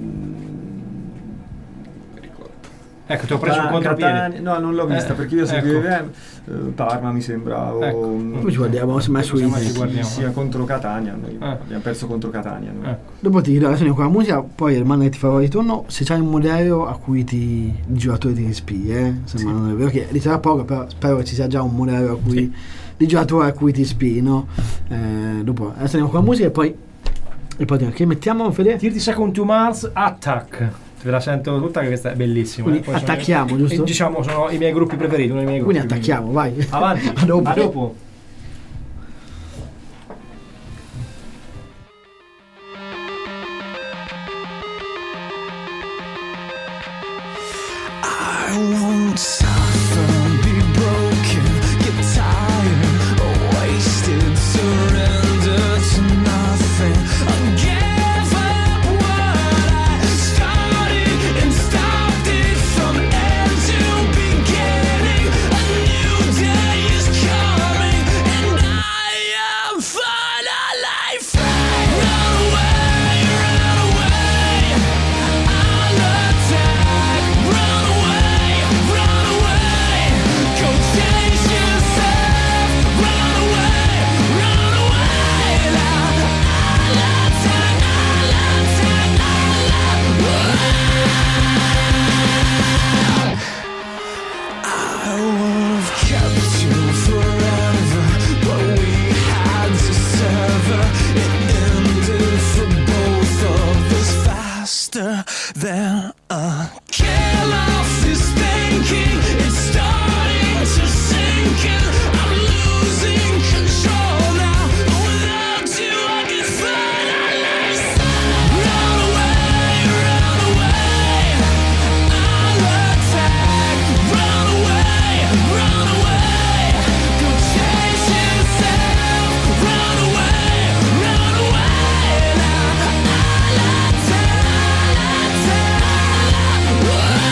[SPEAKER 2] ecco, ti ho preso un contropiede.
[SPEAKER 5] No, non l'ho vista perché io seguivo Parma, mi sembra.
[SPEAKER 1] Come ci guardiamo?
[SPEAKER 5] Sia contro Catania. Noi abbiamo perso contro Catania.
[SPEAKER 1] Dopo ti chiedo con la musica, poi Ermanno ti farò ritorno. Se c'hai un modello a cui i giocatori ti ispiri, non è vero che ritarda poco, però spero che ci sia già un modello a cui di giocatore a cui ti ispiri, no? Dopo adesso andiamo con la musica e poi che mettiamo, Fede?
[SPEAKER 2] 30 Seconds to Mars, Attack. Ve la sento tutta, che questa è bellissima.
[SPEAKER 1] Quindi attacchiamo, giusto?
[SPEAKER 2] Diciamo, sono i miei gruppi preferiti, uno dei miei gruppi.
[SPEAKER 1] Quindi attacchiamo, vai.
[SPEAKER 2] Avanti.
[SPEAKER 1] A dopo.
[SPEAKER 2] A dopo.
[SPEAKER 4] I won't suffer, be broken, get tired, wasted, surrender to nothing. I'll give up what I started and stopped it from end to beginning. A new day is coming and I am finally free. Run away, I'll attack. Run away, go chase yourself. Run away, now I'll attack, I would've kept you forever, but we had to sever. It ended for both of us faster than a kill off is thinking. It's starting to sink in. I'm losing control now. Without you I can finally stop. Run away, I'll attack. Run away, go chase yourself. Run away, now I'll attack.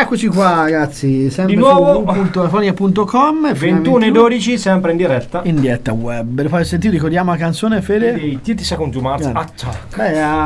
[SPEAKER 1] Eccoci qua ragazzi, sempre
[SPEAKER 2] di nuovo
[SPEAKER 1] su www.lafonia.com
[SPEAKER 2] 21:12, sempre in diretta
[SPEAKER 1] web. Per fare sentire, ricordiamo la canzone, Fede?
[SPEAKER 2] di 30 Seconds to Mars, Attack.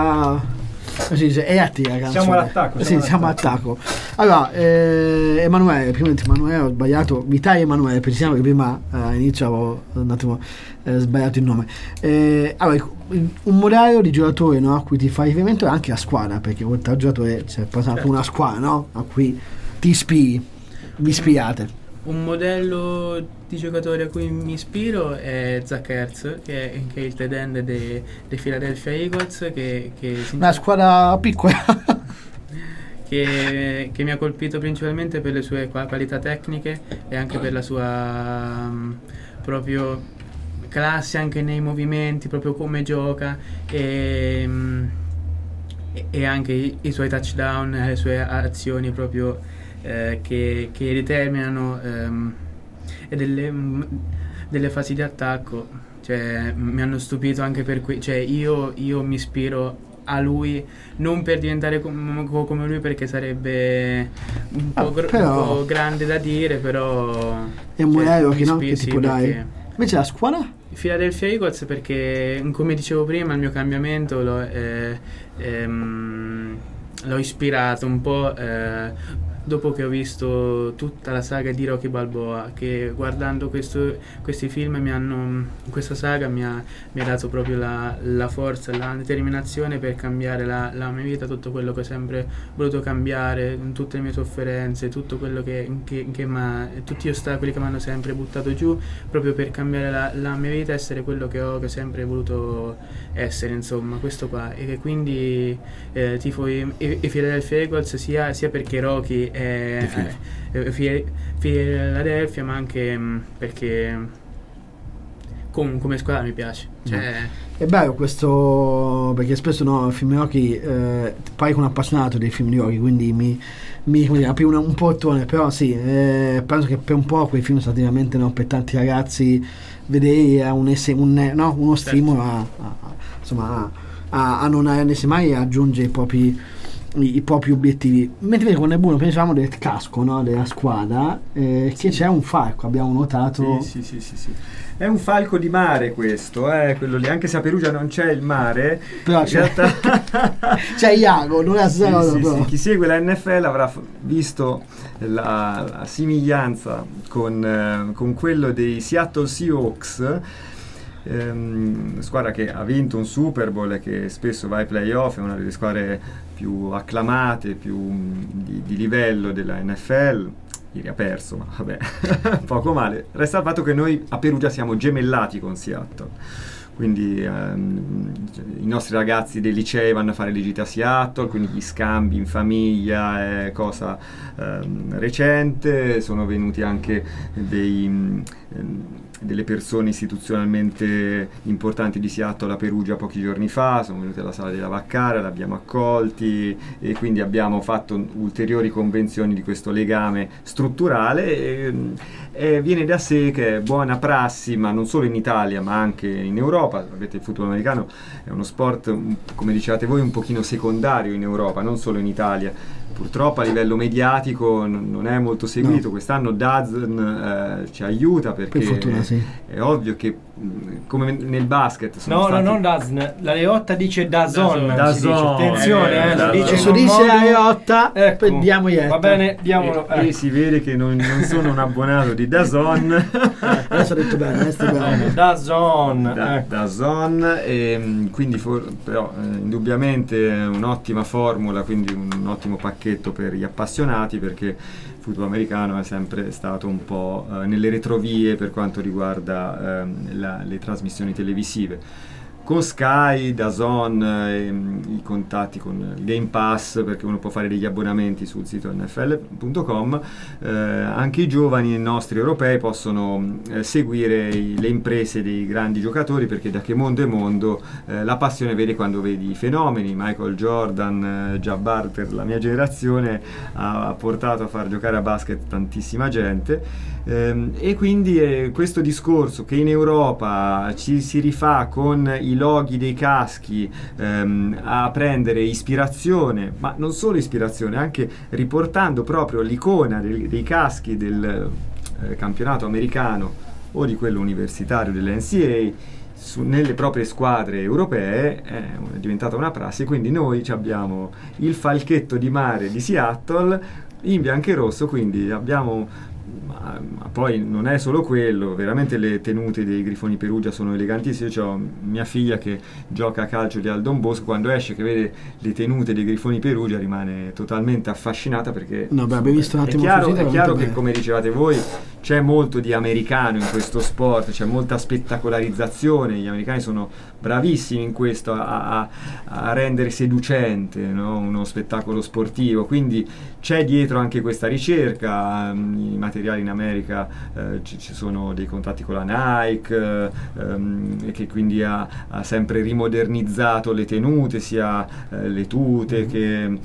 [SPEAKER 1] È attiva la canzone.
[SPEAKER 2] Siamo all'attacco.
[SPEAKER 1] Siamo all'attacco. Allora, Emanuele, prima di Emanuele ho sbagliato, Vitaly Emanuele, pensiamo che prima all'inizio avevo un attimo sbagliato il nome. Allora, un modello di giocatore, no, a cui ti fa riferimento è anche la squadra, perché oltre al giocatore c'è passato una squadra, no, a cui ti ispiri, vi ispirate.
[SPEAKER 3] Un modello di giocatore a cui mi ispiro è Zach Ertz, che è il tight end dei Philadelphia Eagles,
[SPEAKER 1] una squadra piccola
[SPEAKER 3] che mi ha colpito principalmente per le sue qualità tecniche e anche per la sua proprio classe anche nei movimenti, proprio come gioca, e anche i suoi touchdown, le sue azioni proprio che determinano delle fasi di attacco. Cioè, mi hanno stupito anche per cioè io mi ispiro a lui non per diventare come lui, perché sarebbe un po' grande da dire, però
[SPEAKER 1] è un modello che ti può dare. Invece la squadra?
[SPEAKER 3] Philadelphia Eagles, perché come dicevo prima il mio cambiamento l'ho ispirato un po' dopo che ho visto tutta la saga di Rocky Balboa, che guardando questi film questa saga mi ha dato proprio la forza, la determinazione per cambiare la mia vita, tutto quello che ho sempre voluto cambiare, tutte le mie sofferenze, tutto quello tutti gli ostacoli che mi hanno sempre buttato giù, proprio per cambiare la mia vita, essere quello che ho sempre voluto essere, insomma, questo qua. E quindi tifo i Philadelphia Eagles sia perché Rocky Philadelphia, ma anche perché come squadra mi piace. Cioè,
[SPEAKER 1] è bello questo, perché spesso il film di Rocky poi con un appassionato dei film di Rocky, quindi mi apri un portone, però sì, penso che per un po' quei film sono stati veramente per tanti ragazzi vedere uno stimolo a non arrendersi mai e a raggiungere i propri obiettivi. Mentre con Nebuno pensavamo del casco, no, della squadra, che c'è un falco, abbiamo notato.
[SPEAKER 5] Sì. È un falco di mare questo, quello lì, anche se a Perugia non c'è il mare,
[SPEAKER 1] però
[SPEAKER 5] in realtà
[SPEAKER 1] c'è Iago, non è
[SPEAKER 5] sì. Chi segue la NFL avrà visto la somiglianza con quello dei Seattle Seahawks, squadra che ha vinto un Super Bowl e che spesso va ai playoff, è una delle squadre più acclamate, più di livello della NFL. Ieri ha perso, ma vabbè, poco male. Resta il fatto che noi a Perugia siamo gemellati con Seattle, quindi i nostri ragazzi dei licei vanno a fare le gite a Seattle, quindi gli scambi in famiglia è cosa recente. Sono venuti anche delle persone istituzionalmente importanti di Seattle a Perugia pochi giorni fa, sono venuti alla Sala della Vaccara, l'abbiamo accolti e quindi abbiamo fatto ulteriori convenzioni di questo legame strutturale e viene da sé che è buona prassi, ma non solo in Italia ma anche in Europa. Sapete, il football americano è uno sport, come dicevate voi, un pochino secondario in Europa, non solo in Italia. Purtroppo a livello mediatico non è molto seguito. No. Quest'anno DAZN ci aiuta, perché
[SPEAKER 1] per fortuna, sì.
[SPEAKER 5] È ovvio che come nel basket
[SPEAKER 2] non DAZN, la Leotta dice DAZN. Attenzione,
[SPEAKER 1] adesso dice la Leotta,
[SPEAKER 2] ecco,
[SPEAKER 1] diamo
[SPEAKER 2] va bene, diamolo.
[SPEAKER 5] E si vede che non sono un abbonato di DAZN.
[SPEAKER 1] Adesso ho detto bene,
[SPEAKER 5] DAZN, e quindi però indubbiamente un'ottima formula, quindi un ottimo pacchetto per gli appassionati, perché il football americano è sempre stato un po' nelle retrovie per quanto riguarda le trasmissioni televisive. Con Sky, DAZN, i contatti con il Game Pass, perché uno può fare degli abbonamenti sul sito nfl.com, anche i giovani nostri europei possono seguire le imprese dei grandi giocatori, perché da che mondo è mondo la passione vede quando vedi i fenomeni. Michael Jordan, Jabbar per la mia generazione ha portato a far giocare a basket tantissima gente, e quindi questo discorso che in Europa ci si rifà con il loghi dei caschi, a prendere ispirazione, ma non solo ispirazione, anche riportando proprio l'icona dei caschi del campionato americano o di quello universitario dell'NCAA nelle proprie squadre europee, è diventata una prassi. Quindi noi abbiamo il falchetto di mare di Seattle in bianco e rosso, quindi abbiamo, ma poi non è solo quello, veramente le tenute dei Grifoni Perugia sono elegantissime. Io ho mia figlia che gioca a calcio di al Don Bosco, quando esce che vede le tenute dei Grifoni Perugia rimane totalmente affascinata, perché
[SPEAKER 1] visto un attimo
[SPEAKER 5] è chiaro che, come dicevate voi, c'è molto di americano in questo sport, c'è molta spettacolarizzazione, gli americani sono bravissimi in questo a rendere seducente, no? Uno spettacolo sportivo, quindi c'è dietro anche questa ricerca. I materiali in America, ci sono dei contatti con la Nike, che quindi ha sempre rimodernizzato le tenute, sia le tute che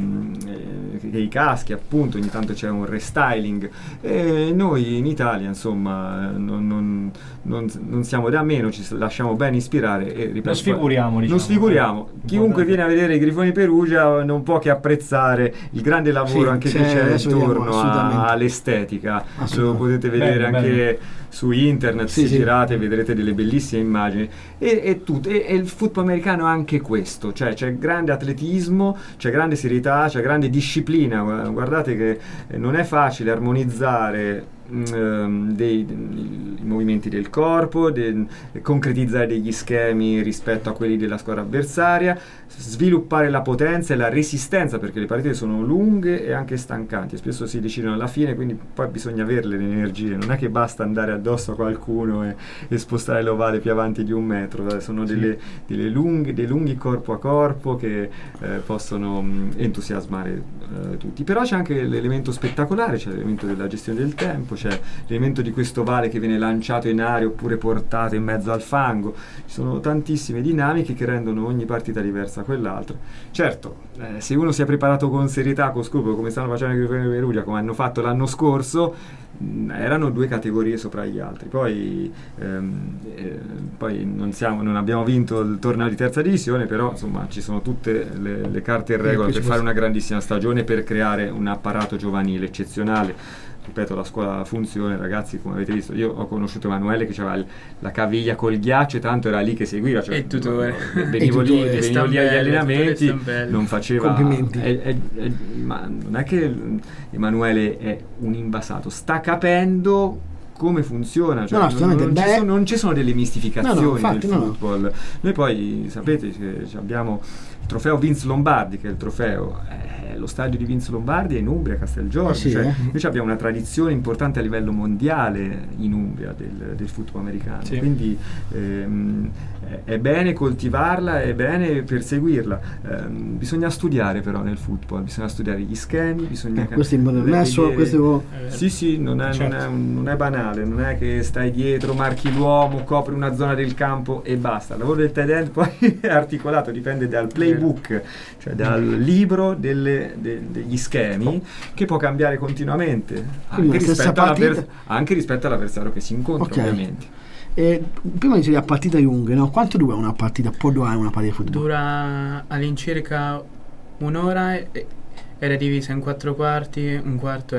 [SPEAKER 5] i caschi, appunto. Ogni tanto c'è un restyling, e noi in Italia insomma non siamo da meno, ci lasciamo ben ispirare e ripeto, non sfiguriamo. Chiunque viene a vedere i Grifoni Perugia non può che apprezzare il grande lavoro anche che c'è intorno all'estetica. Lo potete vedere anche su internet, se girate vedrete delle bellissime immagini, e il football americano è anche questo, cioè c'è grande atletismo, c'è grande serietà, c'è grande disciplina. Guardate che non è facile armonizzare i movimenti del corpo, concretizzare degli schemi rispetto a quelli della squadra avversaria, sviluppare la potenza e la resistenza, perché le partite sono lunghe e anche stancanti, spesso si decidono alla fine, quindi poi bisogna averle le energie, non è che basta andare addosso a qualcuno e spostare l'ovale più avanti di 1 metro, sono dei lunghi corpo a corpo che possono entusiasmare tutti. Però c'è anche l'elemento spettacolare, c'è l'elemento della gestione del tempo, c'è l'elemento di questo ovale che viene lanciato in aria oppure portato in mezzo al fango. Ci sono tantissime dinamiche che rendono ogni partita diversa da quell'altra. Certo, se uno si è preparato con serietà, con scrupolo, come stanno facendo i Grifoni Perugia, come hanno fatto l'anno scorso, erano 2 categorie sopra gli altri. Poi non abbiamo vinto il torneo di terza divisione, però insomma ci sono tutte le carte in regola per fare una grandissima stagione, per creare un apparato giovanile eccezionale. Ripeto, la scuola funziona, ragazzi, come avete visto. Io ho conosciuto Emanuele che aveva la caviglia col ghiaccio e tanto era lì che seguiva, cioè, venivo lì agli allenamenti, non faceva
[SPEAKER 1] complimenti.
[SPEAKER 5] Ma non è che Emanuele è un invasato, sta capendo come funziona, cioè non ci sono delle mistificazioni nel football. Noi poi sapete che abbiamo il trofeo Vince Lombardi, che è il trofeo, lo stadio di Vince Lombardi è in Umbria, Castelgiorgio, noi abbiamo una tradizione importante a livello mondiale in Umbria del football americano, quindi è bene coltivarla, è bene perseguirla. Bisogna studiare però nel football, bisogna studiare gli schemi, bisogna non è banale, non è che stai dietro, marchi l'uomo, copri una zona del campo e basta. Il lavoro del tight end poi è articolato, dipende dal playbook, cioè dal libro degli schemi, che può cambiare continuamente anche rispetto all'avversario che si incontra, ovviamente.
[SPEAKER 1] Prima dicevi a partita lunghe, no? Quanto dura una partita? Può durare una partita di football?
[SPEAKER 3] Dura all'incirca 1 ora, ed è divisa in 4 quarti. Un quarto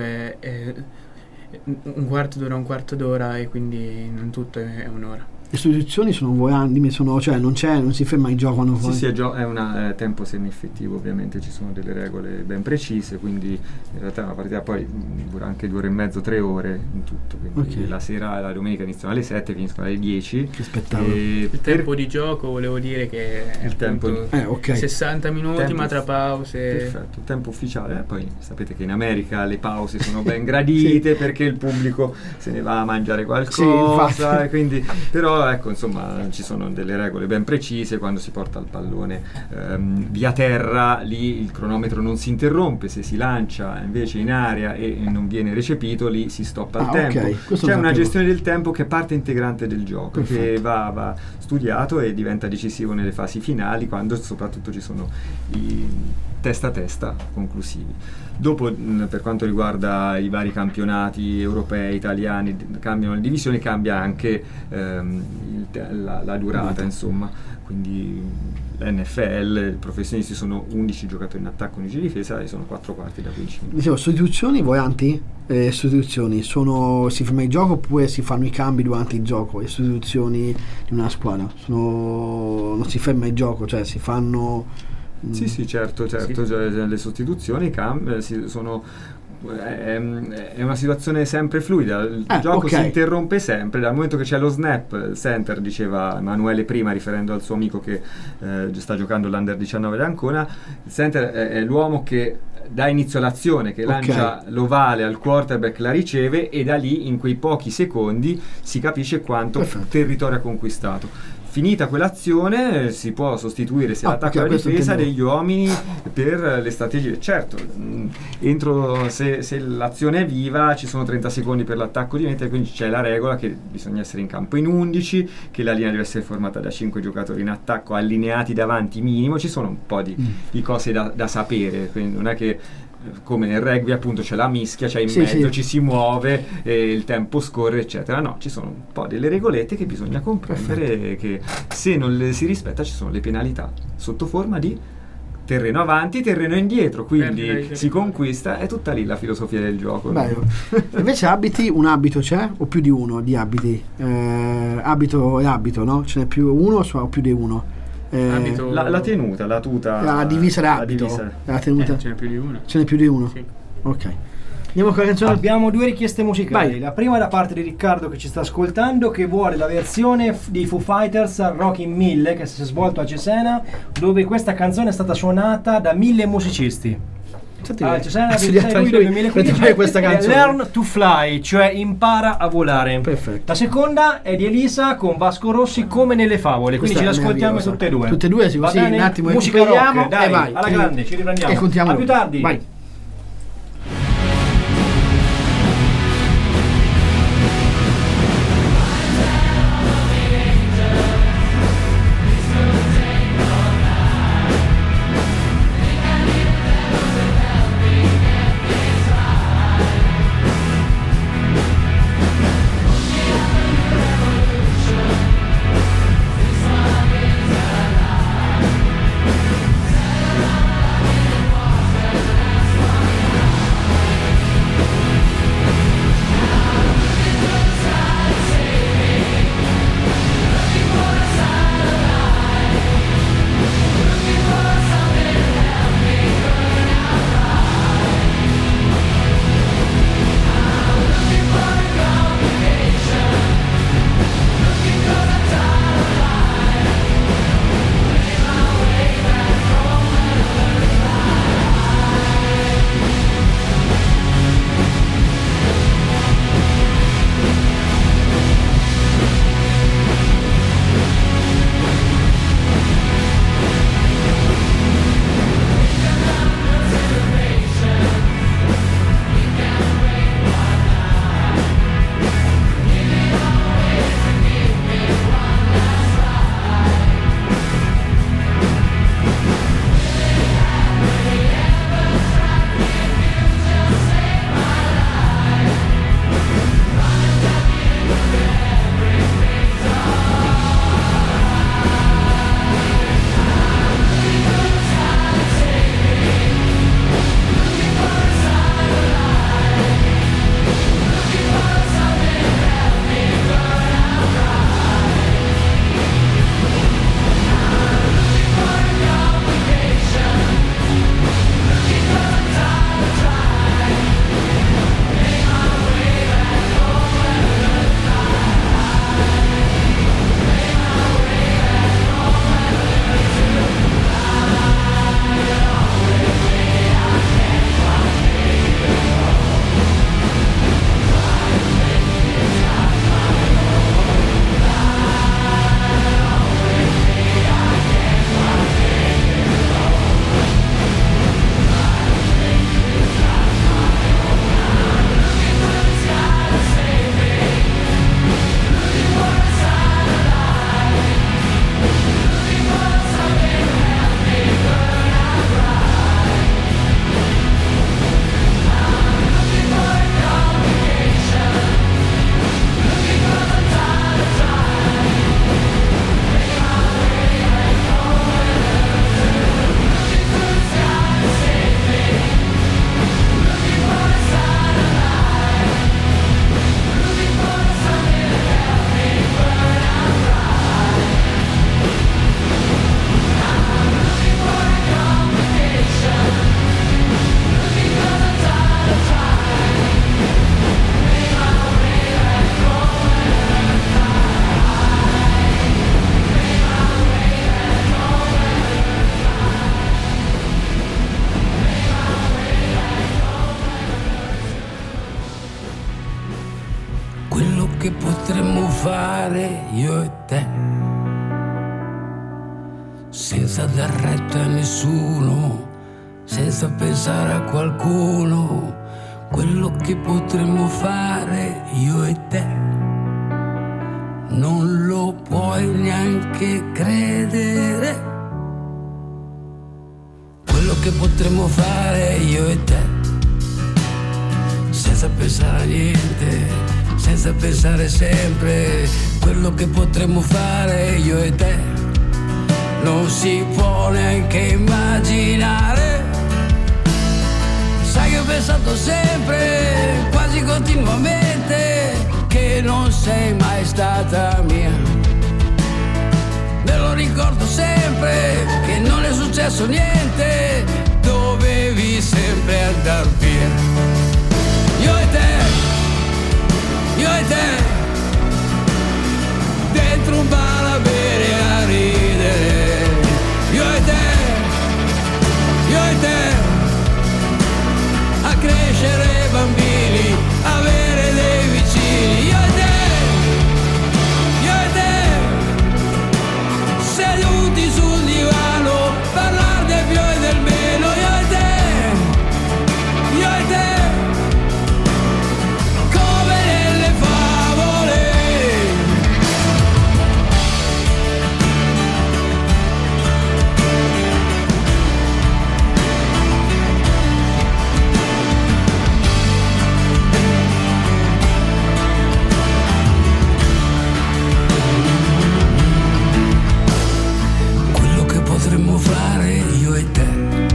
[SPEAKER 3] dura un quarto d'ora, e quindi non tutto è 1 ora.
[SPEAKER 1] Le sostituzioni sono volandi, cioè non si ferma il gioco quando
[SPEAKER 5] è un tempo semi-effettivo, ovviamente ci sono delle regole ben precise, quindi in realtà una partita poi dura anche 2 ore e mezzo, 3 ore in tutto, quindi la sera e la domenica iniziano alle 7, finiscono alle 10.
[SPEAKER 1] Che spettacolo.
[SPEAKER 3] Il tempo di gioco, volevo dire che è
[SPEAKER 5] il tempo
[SPEAKER 3] 60 minuti ma tra pause.
[SPEAKER 5] Perfetto, il tempo ufficiale. Poi sapete che in America le pause sono ben gradite perché il pubblico se ne va a mangiare qualcosa, quindi però ecco, insomma, ci sono delle regole ben precise. Quando si porta il pallone via terra, lì il cronometro non si interrompe, se si lancia invece in aria e non viene recepito, lì si stoppa il tempo. C'è una gestione del tempo che è parte integrante del gioco, che va studiato e diventa decisivo nelle fasi finali, quando soprattutto ci sono i testa a testa conclusivi. Dopo, per quanto riguarda i vari campionati europei, italiani, cambiano le divisioni, cambia anche la durata, insomma. Quindi l'NFL, i professionisti sono 11 giocatori in attacco, 11 in difesa, e sono 4 quarti da 15 minuti.
[SPEAKER 1] Dicevo, sostituzioni, volanti? Sostituzioni si ferma il gioco oppure si fanno i cambi durante il gioco? Le sostituzioni di una squadra non si ferma il gioco, cioè si fanno.
[SPEAKER 5] Sì, certo. Sì. Cioè, le sostituzioni sono. È una situazione sempre fluida, il gioco si interrompe sempre dal momento che c'è lo snap. Il center, diceva Emanuele prima riferendo al suo amico che sta giocando l'Under 19 di Ancona, il center è l'uomo che dà inizio all'azione, che lancia l'ovale al quarterback, la riceve, e da lì in quei pochi secondi si capisce quanto territorio ha conquistato. Finita quell'azione si può sostituire sia l'attacco che la difesa degli uomini per le strategie. Certo, se l'azione è viva ci sono 30 secondi per l'attacco di mente, quindi c'è la regola che bisogna essere in campo in 11, che la linea deve essere formata da 5 giocatori in attacco allineati davanti minimo. Ci sono un po' di cose da sapere, quindi non è che come nel rugby appunto c'è la mischia, c'è in mezzo, ci si muove, il tempo scorre eccetera. No, ci sono un po' delle regolette che bisogna comprendere, che se non le si rispetta ci sono le penalità sotto forma di terreno avanti, terreno indietro, quindi si conquista. È tutta lì la filosofia del gioco.
[SPEAKER 1] Invece abiti, un abito c'è o più di uno di abiti? Abito e abito, no? Ce n'è più uno o più di uno?
[SPEAKER 5] La tenuta, la tuta,
[SPEAKER 1] la divisa d'abito, la tenuta.
[SPEAKER 3] Ce n'è più di uno.
[SPEAKER 1] Ce n'è più di uno? Sì. Ok. Andiamo con la canzone.
[SPEAKER 2] Abbiamo 2 richieste musicali.
[SPEAKER 1] Vai.
[SPEAKER 2] La prima da parte di Riccardo, che ci sta ascoltando, che vuole la versione di Foo Fighters Rock in 1000, che si è svolto a Cesena, dove questa canzone è stata suonata da 1000 musicisti. Cesena del 2015,
[SPEAKER 1] questa canzone.
[SPEAKER 2] Learn to Fly, cioè impara a volare.
[SPEAKER 1] Perfetto.
[SPEAKER 2] La seconda è di Elisa con Vasco Rossi, Come nelle favole. Quindi ce le ascoltiamo tutte e due.
[SPEAKER 1] Tutte e due, sì, così un attimo
[SPEAKER 2] musica rock, dai,
[SPEAKER 1] e vai.
[SPEAKER 2] Alla grande, ci riprendiamo.
[SPEAKER 1] E contiamo.
[SPEAKER 2] A più tardi.
[SPEAKER 1] Vai.
[SPEAKER 6] fare io e te, senza dar retta a nessuno, senza pensare a qualcuno, quello che potremmo fare io e te, non lo puoi neanche credere, quello che potremmo fare io e te, senza pensare a niente, senza pensare sempre, quello che potremmo fare io e te, non si può neanche immaginare. Sai che ho pensato sempre, quasi continuamente, che non sei mai stata mia. Me lo ricordo sempre, che non è successo niente, dovevi sempre andar via. Io e te, dentro un bar a bere e a ridere. Io e te, a crescere bambini, avere dei vicini. Io e te, seduti sul divano, parlare del più e del meno. Io e te, come nelle favole. Quello che potremmo fare io e te,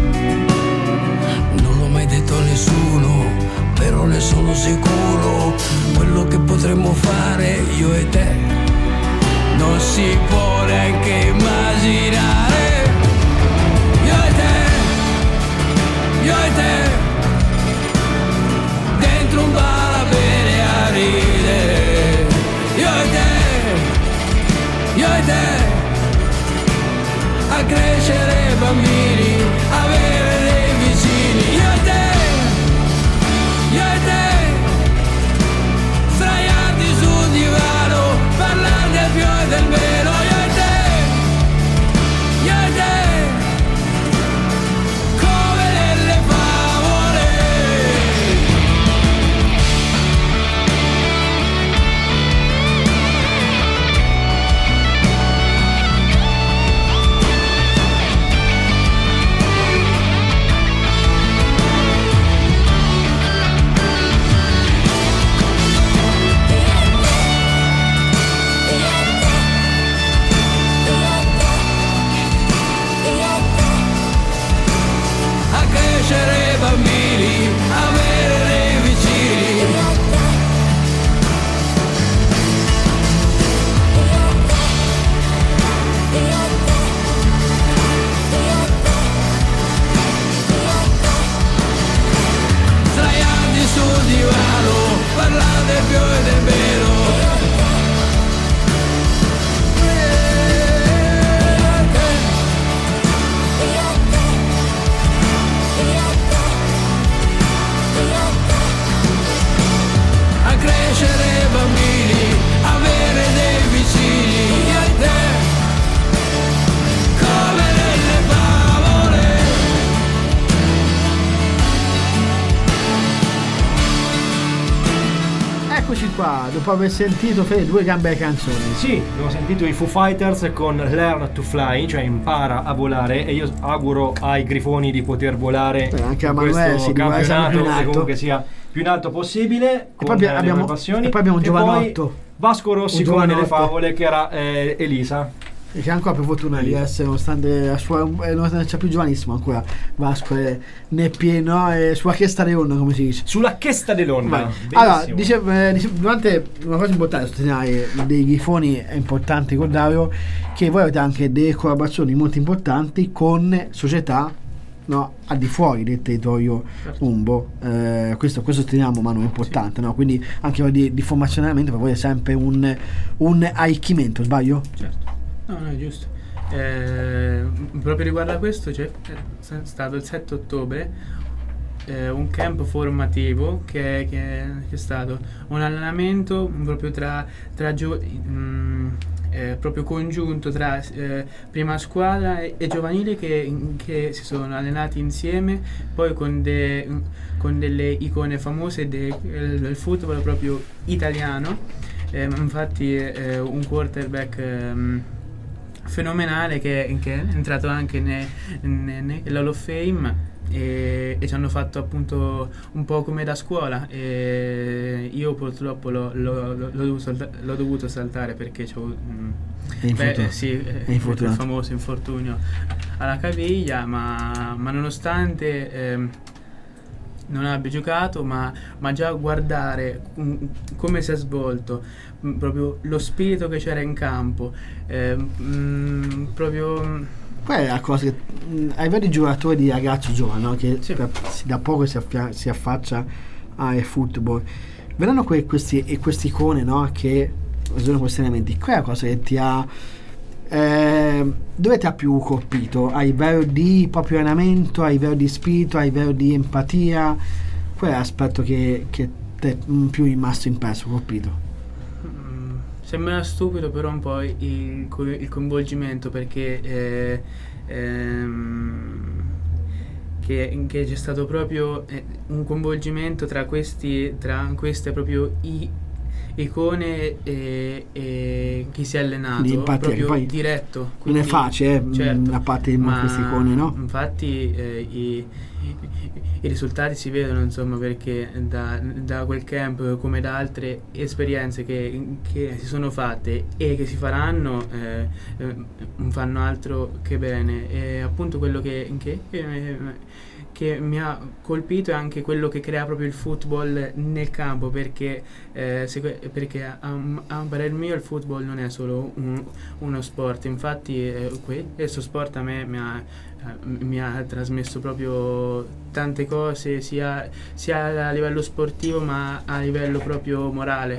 [SPEAKER 6] non l'ho mai detto a nessuno, però ne sono sicuro, quello che potremmo fare io e te, non si può neanche immaginare. Io e te, dentro un bar a bere e a ridere. Io e te, a crescere bambini, avere dei vicini. Io e te, sdraiarti sul divano, parlare del più e del meno. Io e te, come nelle favole. A crescere bambini, avere dei vicini. Sdraiarti sul divano, parlare del più e del meno. A crescere bambini, avere dei vicini. Io e te, come nelle favole.
[SPEAKER 1] Eccoci qua, dopo aver sentito due gran belle canzoni.
[SPEAKER 2] Sì, abbiamo sentito i Foo Fighters con Learn to Fly, cioè impara a volare, e io auguro ai grifoni di poter volare
[SPEAKER 1] anche a
[SPEAKER 2] in
[SPEAKER 1] Manuel,
[SPEAKER 2] questo campionato, che comunque sia più in alto possibile, con
[SPEAKER 1] poi abbiamo,
[SPEAKER 2] passioni.
[SPEAKER 1] E poi abbiamo un giovanotto,
[SPEAKER 2] Vasco Rossi come nelle favole, che era Elisa,
[SPEAKER 1] che ancora per fortuna di essere, nonostante la sua non c'è più giovanissimo ancora, Vasco è né pieno, è sulla chesta dell'onda, come si dice,
[SPEAKER 2] sulla chesta dell'onda.
[SPEAKER 1] Allora, durante una cosa importante sottolineare dei grifoni, è importante ricordarlo che voi avete anche delle collaborazioni molto importanti con società, no, al di fuori del territorio umbo. Questo sottolineamo, Manu, è importante, no? Quindi anche di formazionalmente per voi è sempre un arricchimento, sbaglio?
[SPEAKER 3] Certo. No, è giusto. Proprio riguardo a questo, è stato il 7 ottobre un camp formativo che è stato un allenamento proprio proprio congiunto tra prima squadra e giovanili che si sono allenati insieme, poi con delle icone famose del football proprio italiano. Infatti un quarterback fenomenale che è entrato anche nell'Hall of Fame, e ci hanno fatto appunto un po' come da scuola, e io purtroppo l'ho dovuto saltare perché c'ho il famoso infortunio alla caviglia, ma nonostante non abbia giocato, ma già guardare come si è svolto, proprio lo spirito che c'era in campo, proprio.
[SPEAKER 1] Poi è la cosa che ai vari giocatori di ragazzo giovane, no? Che
[SPEAKER 3] sì,
[SPEAKER 1] da poco si affaccia al football, vedranno queste icone, no? Che usano questi elementi. Qual è la cosa che ti ha dove ti ha più colpito a livello di proprio allenamento, a livello di spirito, a livello di empatia? Qual è l'aspetto che ti è più rimasto impresso, colpito?
[SPEAKER 3] Sembra stupido, però un po' il coinvolgimento, perché che c'è stato proprio un coinvolgimento tra queste proprio icone e chi si è allenato,
[SPEAKER 1] empatia,
[SPEAKER 3] proprio
[SPEAKER 1] poi
[SPEAKER 3] diretto.
[SPEAKER 1] Non è facile,
[SPEAKER 3] certo,
[SPEAKER 1] a parte queste icone, no?
[SPEAKER 3] Infatti i risultati si vedono, insomma, perché da quel camp come da altre esperienze che si sono fatte e che si faranno, non fanno altro che bene. E appunto quello che mi ha colpito è anche quello che crea proprio il football nel campo, perché a parer mio il football non è solo uno sport. Infatti questo sport a me mi ha trasmesso proprio tante cose, sia a livello sportivo ma a livello proprio morale,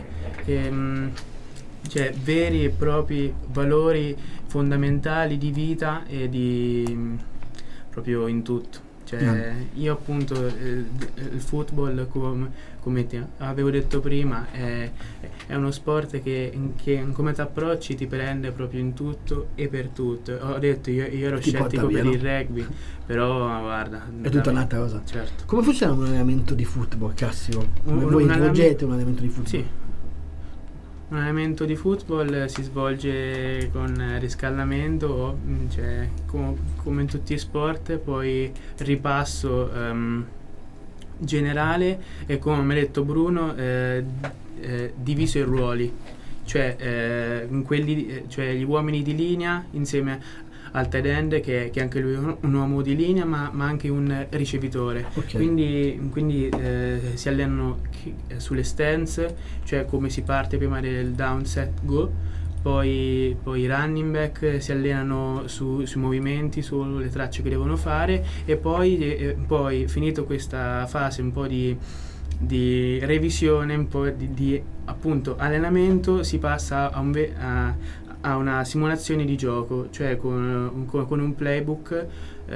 [SPEAKER 3] cioè veri e propri valori fondamentali di vita e proprio in tutto. Cioè, io appunto il football, come ti avevo detto prima, è uno sport che come ti approcci ti prende proprio in tutto e per tutto. Ho detto, io ero scettico per il rugby, però guarda,
[SPEAKER 1] è tutta un'altra cosa.
[SPEAKER 3] Certo.
[SPEAKER 1] Come funziona un allenamento di football classico? Voi svolgete un allenamento di football?
[SPEAKER 3] Sì. Un allenamento di football si svolge con riscaldamento, cioè come in tutti gli sport, poi ripasso generale e, come mi ha detto Bruno, diviso in ruoli, cioè gli uomini di linea insieme al tight end, che è anche lui un uomo di linea, ma anche un ricevitore. Okay. Quindi si allenano sulle stance, cioè come si parte prima del down set go, poi i running back si allenano sui movimenti, sulle tracce che devono fare, e poi finito questa fase un po' di revisione, un po' di appunto allenamento, si passa a una simulazione di gioco, cioè con un playbook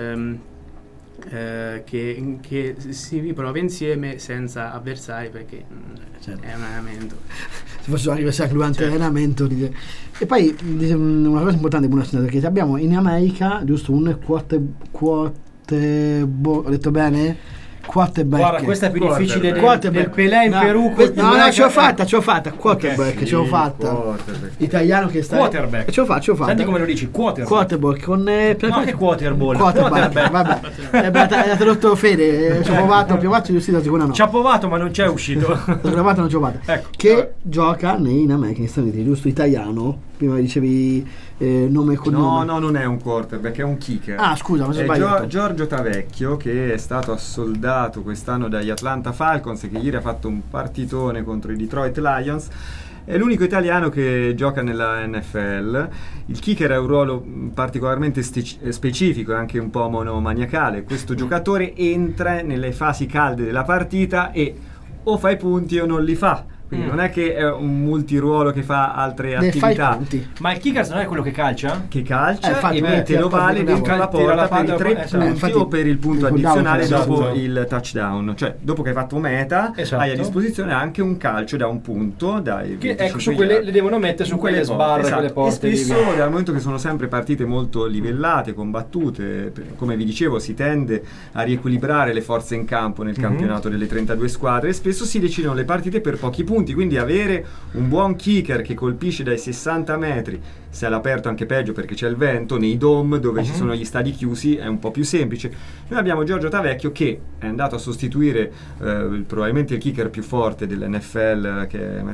[SPEAKER 3] che si riprova insieme senza avversari, perché certo, è un allenamento.
[SPEAKER 1] Si possono anche durante l'allenamento. E poi una cosa importante, perché abbiamo in America giusto un ho detto bene? Quarterback.
[SPEAKER 2] Guarda, questa è più difficile del Pelé in Perù.
[SPEAKER 1] No, ce l'ho fatta. Quarterback, ce l'ho fatta. Italiano che sta.
[SPEAKER 2] Quarterback.
[SPEAKER 1] Ce l'ho fatta.
[SPEAKER 2] Senti come lo dici,
[SPEAKER 1] quarterback con
[SPEAKER 2] no, che quarterball.
[SPEAKER 1] Quarterback, vabbè. È tradotto Fede, ci ho provato, è riuscito, sicuro no.
[SPEAKER 2] Ci ha provato, ma non c'è uscito.
[SPEAKER 1] L'ho provato, non ci ho provato. Ecco, che gioca in America, negli Stati Uniti, giusto? Italiano. Prima dicevi nome e cognome.
[SPEAKER 5] No, non è un quarterback, è un kicker.
[SPEAKER 1] Ah, scusa, mi sono sbagliato.
[SPEAKER 5] Giorgio Tavecchio, che è stato assoldato quest'anno dagli Atlanta Falcons e che ieri ha fatto un partitone contro i Detroit Lions. È l'unico italiano che gioca nella NFL. Il kicker è un ruolo particolarmente specifico e anche un po' monomaniacale. Questo giocatore entra nelle fasi calde della partita e o fa i punti o non li fa. quindi non è che è un multiruolo che fa altre attività.
[SPEAKER 2] Ma il kicker non è quello che calcia?
[SPEAKER 5] Che calcia e mette l'ovale dentro la porta per i 3 punti o per il punto addizionale dopo il touchdown. Cioè dopo che hai fatto meta hai a disposizione anche un calcio da un punto
[SPEAKER 2] su quelle le devono mettere su quelle sbarre, quelle porte.
[SPEAKER 5] E spesso dal momento che sono sempre partite molto livellate, combattute, come vi dicevo, si tende a riequilibrare le forze in campo nel campionato delle 32 squadre e spesso si decidono le partite per pochi punti, quindi avere un buon kicker che colpisce dai 60 metri, se all'aperto anche peggio perché c'è il vento, nei dome dove ci sono gli stadi chiusi è un po' più semplice. Noi abbiamo Giorgio Tavecchio che è andato a sostituire probabilmente il kicker più forte dell'NFL, che è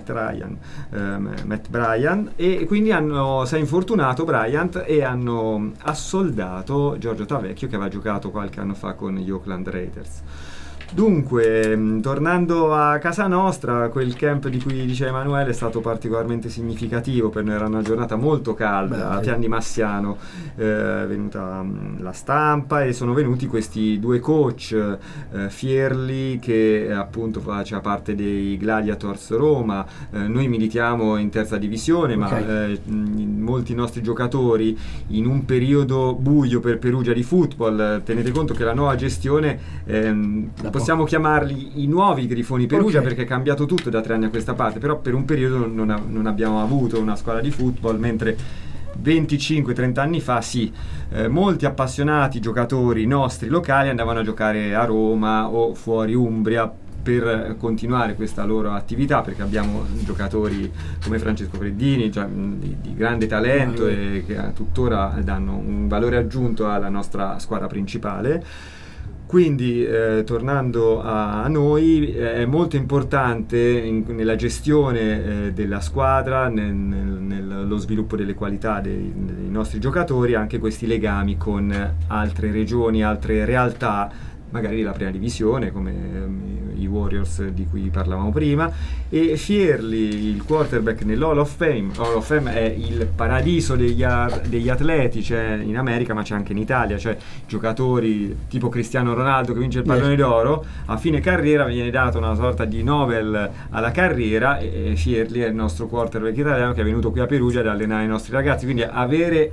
[SPEAKER 5] Matt Bryant, e quindi si è infortunato Bryant e hanno assoldato Giorgio Tavecchio, che aveva giocato qualche anno fa con gli Oakland Raiders. Dunque, tornando a casa nostra, quel camp di cui dice Emanuele è stato particolarmente significativo per noi. Era una giornata molto calda a Pian di Massiano, è venuta la stampa e sono venuti questi due coach, Fierli, che appunto faceva parte dei Gladiators Roma, noi militiamo in terza divisione, ma molti nostri giocatori in un periodo buio per Perugia di football. Tenete conto che la nuova gestione possiamo chiamarli i nuovi Grifoni Perugia, perché è cambiato tutto da 3 anni a questa parte, però per un periodo non abbiamo avuto una squadra di football, mentre 25-30 anni fa molti appassionati giocatori nostri locali andavano a giocare a Roma o fuori Umbria per continuare questa loro attività, perché abbiamo giocatori come Francesco Freddini di grande talento e che tuttora danno un valore aggiunto alla nostra squadra principale. Quindi tornando a noi, è molto importante nella gestione della squadra, nello sviluppo delle qualità dei nostri giocatori, anche questi legami con altre regioni, altre realtà, magari la prima divisione come i Warriors di cui parlavamo prima. E Fierli, il quarterback nell'Hall of Fame. Hall of Fame è il paradiso degli atleti, c'è in America ma c'è anche in Italia, cioè giocatori tipo Cristiano Ronaldo che vince il pallone d'oro, a fine carriera viene dato una sorta di Nobel alla carriera, e Fierli è il nostro quarterback italiano che è venuto qui a Perugia ad allenare i nostri ragazzi, quindi avere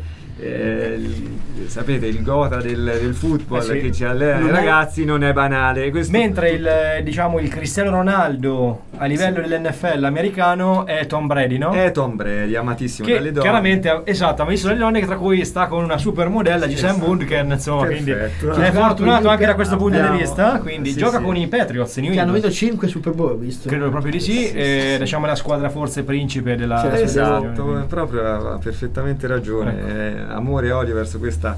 [SPEAKER 5] sapete il gota del football che ci allena i ragazzi non è banale.
[SPEAKER 2] Mentre il Cristiano Ronaldo a livello dell'NFL americano è Tom Brady, no?
[SPEAKER 5] È Tom Brady, amatissimo dalle donne.
[SPEAKER 2] Chiaramente, ha visto le donne, tra cui sta con una supermodella Giselle Bundchen, insomma, quindi è fortunato anche da questo punto di vista, quindi gioca con i Patriots
[SPEAKER 1] che hanno vinto 5 Super Bowl, visto?
[SPEAKER 2] Credo proprio di sì, diciamo la squadra forse principe della
[SPEAKER 5] esatto, proprio ha perfettamente ragione. Amore e odio verso questa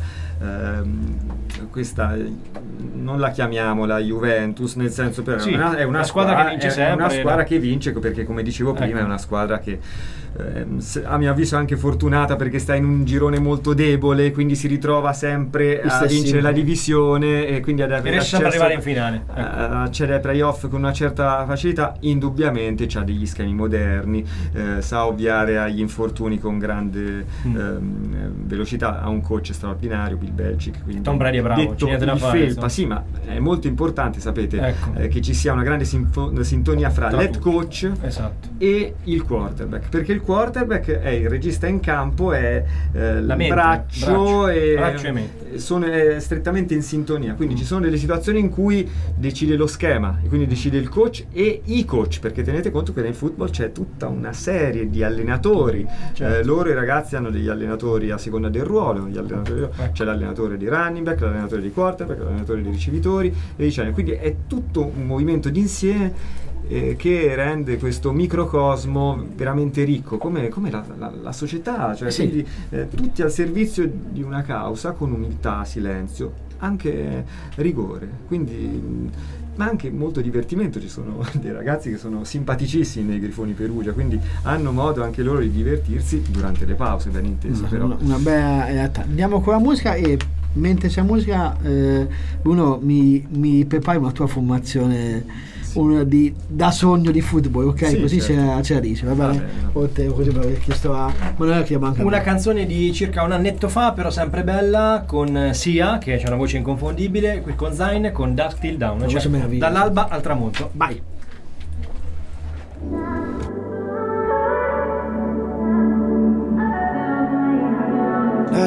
[SPEAKER 5] non la chiamiamo la Juventus, nel senso, però è una squadra che vince sempre, è una squadra che vince, perché come dicevo prima è una squadra che a mio avviso è anche fortunata perché sta in un girone molto debole, quindi si ritrova sempre a vincere la divisione e quindi ad
[SPEAKER 2] arrivare in finale,
[SPEAKER 5] accedere ai playoff con una certa facilità. Indubbiamente c'ha degli schemi moderni, sa ovviare agli infortuni con grande velocità, ha un coach straordinario, Bill Belichick, quindi
[SPEAKER 2] Tom Brady è bravo,
[SPEAKER 5] detto il felpa, sì, ma è molto importante, sapete, che ci sia una grande sintonia fra l'head coach e il quarterback, perché il quarterback è il regista in campo, è il braccio e sono strettamente in sintonia, quindi ci sono delle situazioni in cui decide lo schema e quindi decide il coach e i coach, perché tenete conto che nel football c'è tutta una serie di allenatori, loro i ragazzi hanno degli allenatori a seconda del ruolo, c'è l'allenatore di running back, l'allenatore di quarterback, l'allenatore di ricevitori e diciamo, quindi è tutto un movimento d'insieme che rende questo microcosmo veramente ricco, come la società, cioè quindi, tutti al servizio di una causa, con umiltà, silenzio, anche rigore, quindi ma anche molto divertimento. Ci sono dei ragazzi che sono simpaticissimi nei Grifoni Perugia, quindi hanno modo anche loro di divertirsi durante le pause, ben inteso. Però
[SPEAKER 1] una bella realtà. Andiamo con la musica e mentre c'è musica Bruno mi prepari una tua formazione da sogno di football, ok? Così certo. ce la dice, va bene? Così perché chiesto a Manuela che manca
[SPEAKER 2] una canzone di circa un annetto fa, però sempre bella, con Sia, che c'è una voce inconfondibile, qui con Zayn, con Dusk Till Dawn, cioè dall'alba al tramonto.
[SPEAKER 1] Vai.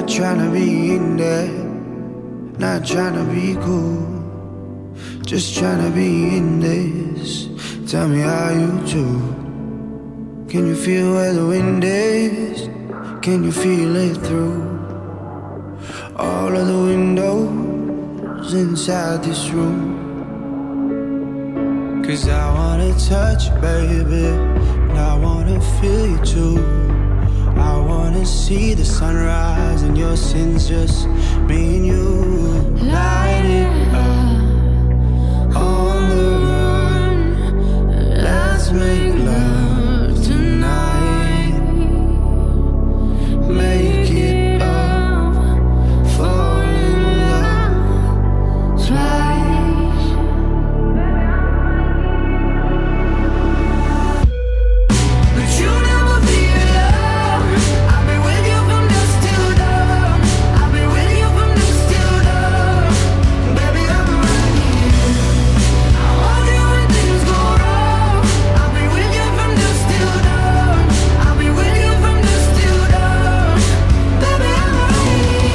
[SPEAKER 4] trying to be in there, not trying to be cool, just trying to be in this. Tell me how you do. Can you feel where the wind is? Can you feel it through all of the windows inside this room? 'Cause I wanna touch you, baby, and I wanna feel you too. I wanna see the sunrise and your sins, just me and you. Light it up on the run. Let's make love tonight. Make it up, fall in love twice. But you never be alone. I'll be with you from dusk till dawn. I'll be with you from dusk till dawn. Baby, I'm right here. I'll hold you when things go wrong. I'll be with you from dusk till dawn. I'll be with you from dusk till dawn. Baby, I'm right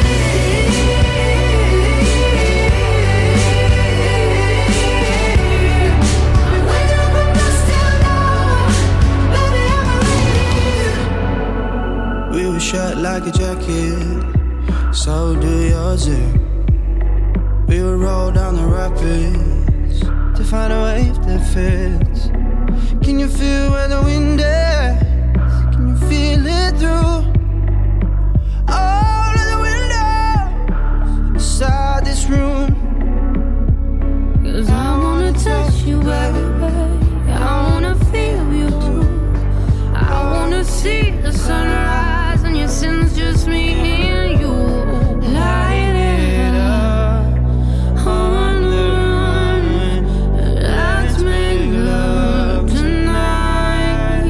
[SPEAKER 4] here. I'll be with you from dusk till dawn. Baby, I'm right here. We were shut like a jacket, so do yours. We would roll down the rapids to find a wave that fits. Can you feel where the wind is? Can you feel it through all of the windows inside this room? 'Cause I wanna touch you, baby, I wanna feel you too. I wanna see the sunrise and your sins, just me and you. Light it up on the run. Let's make love tonight.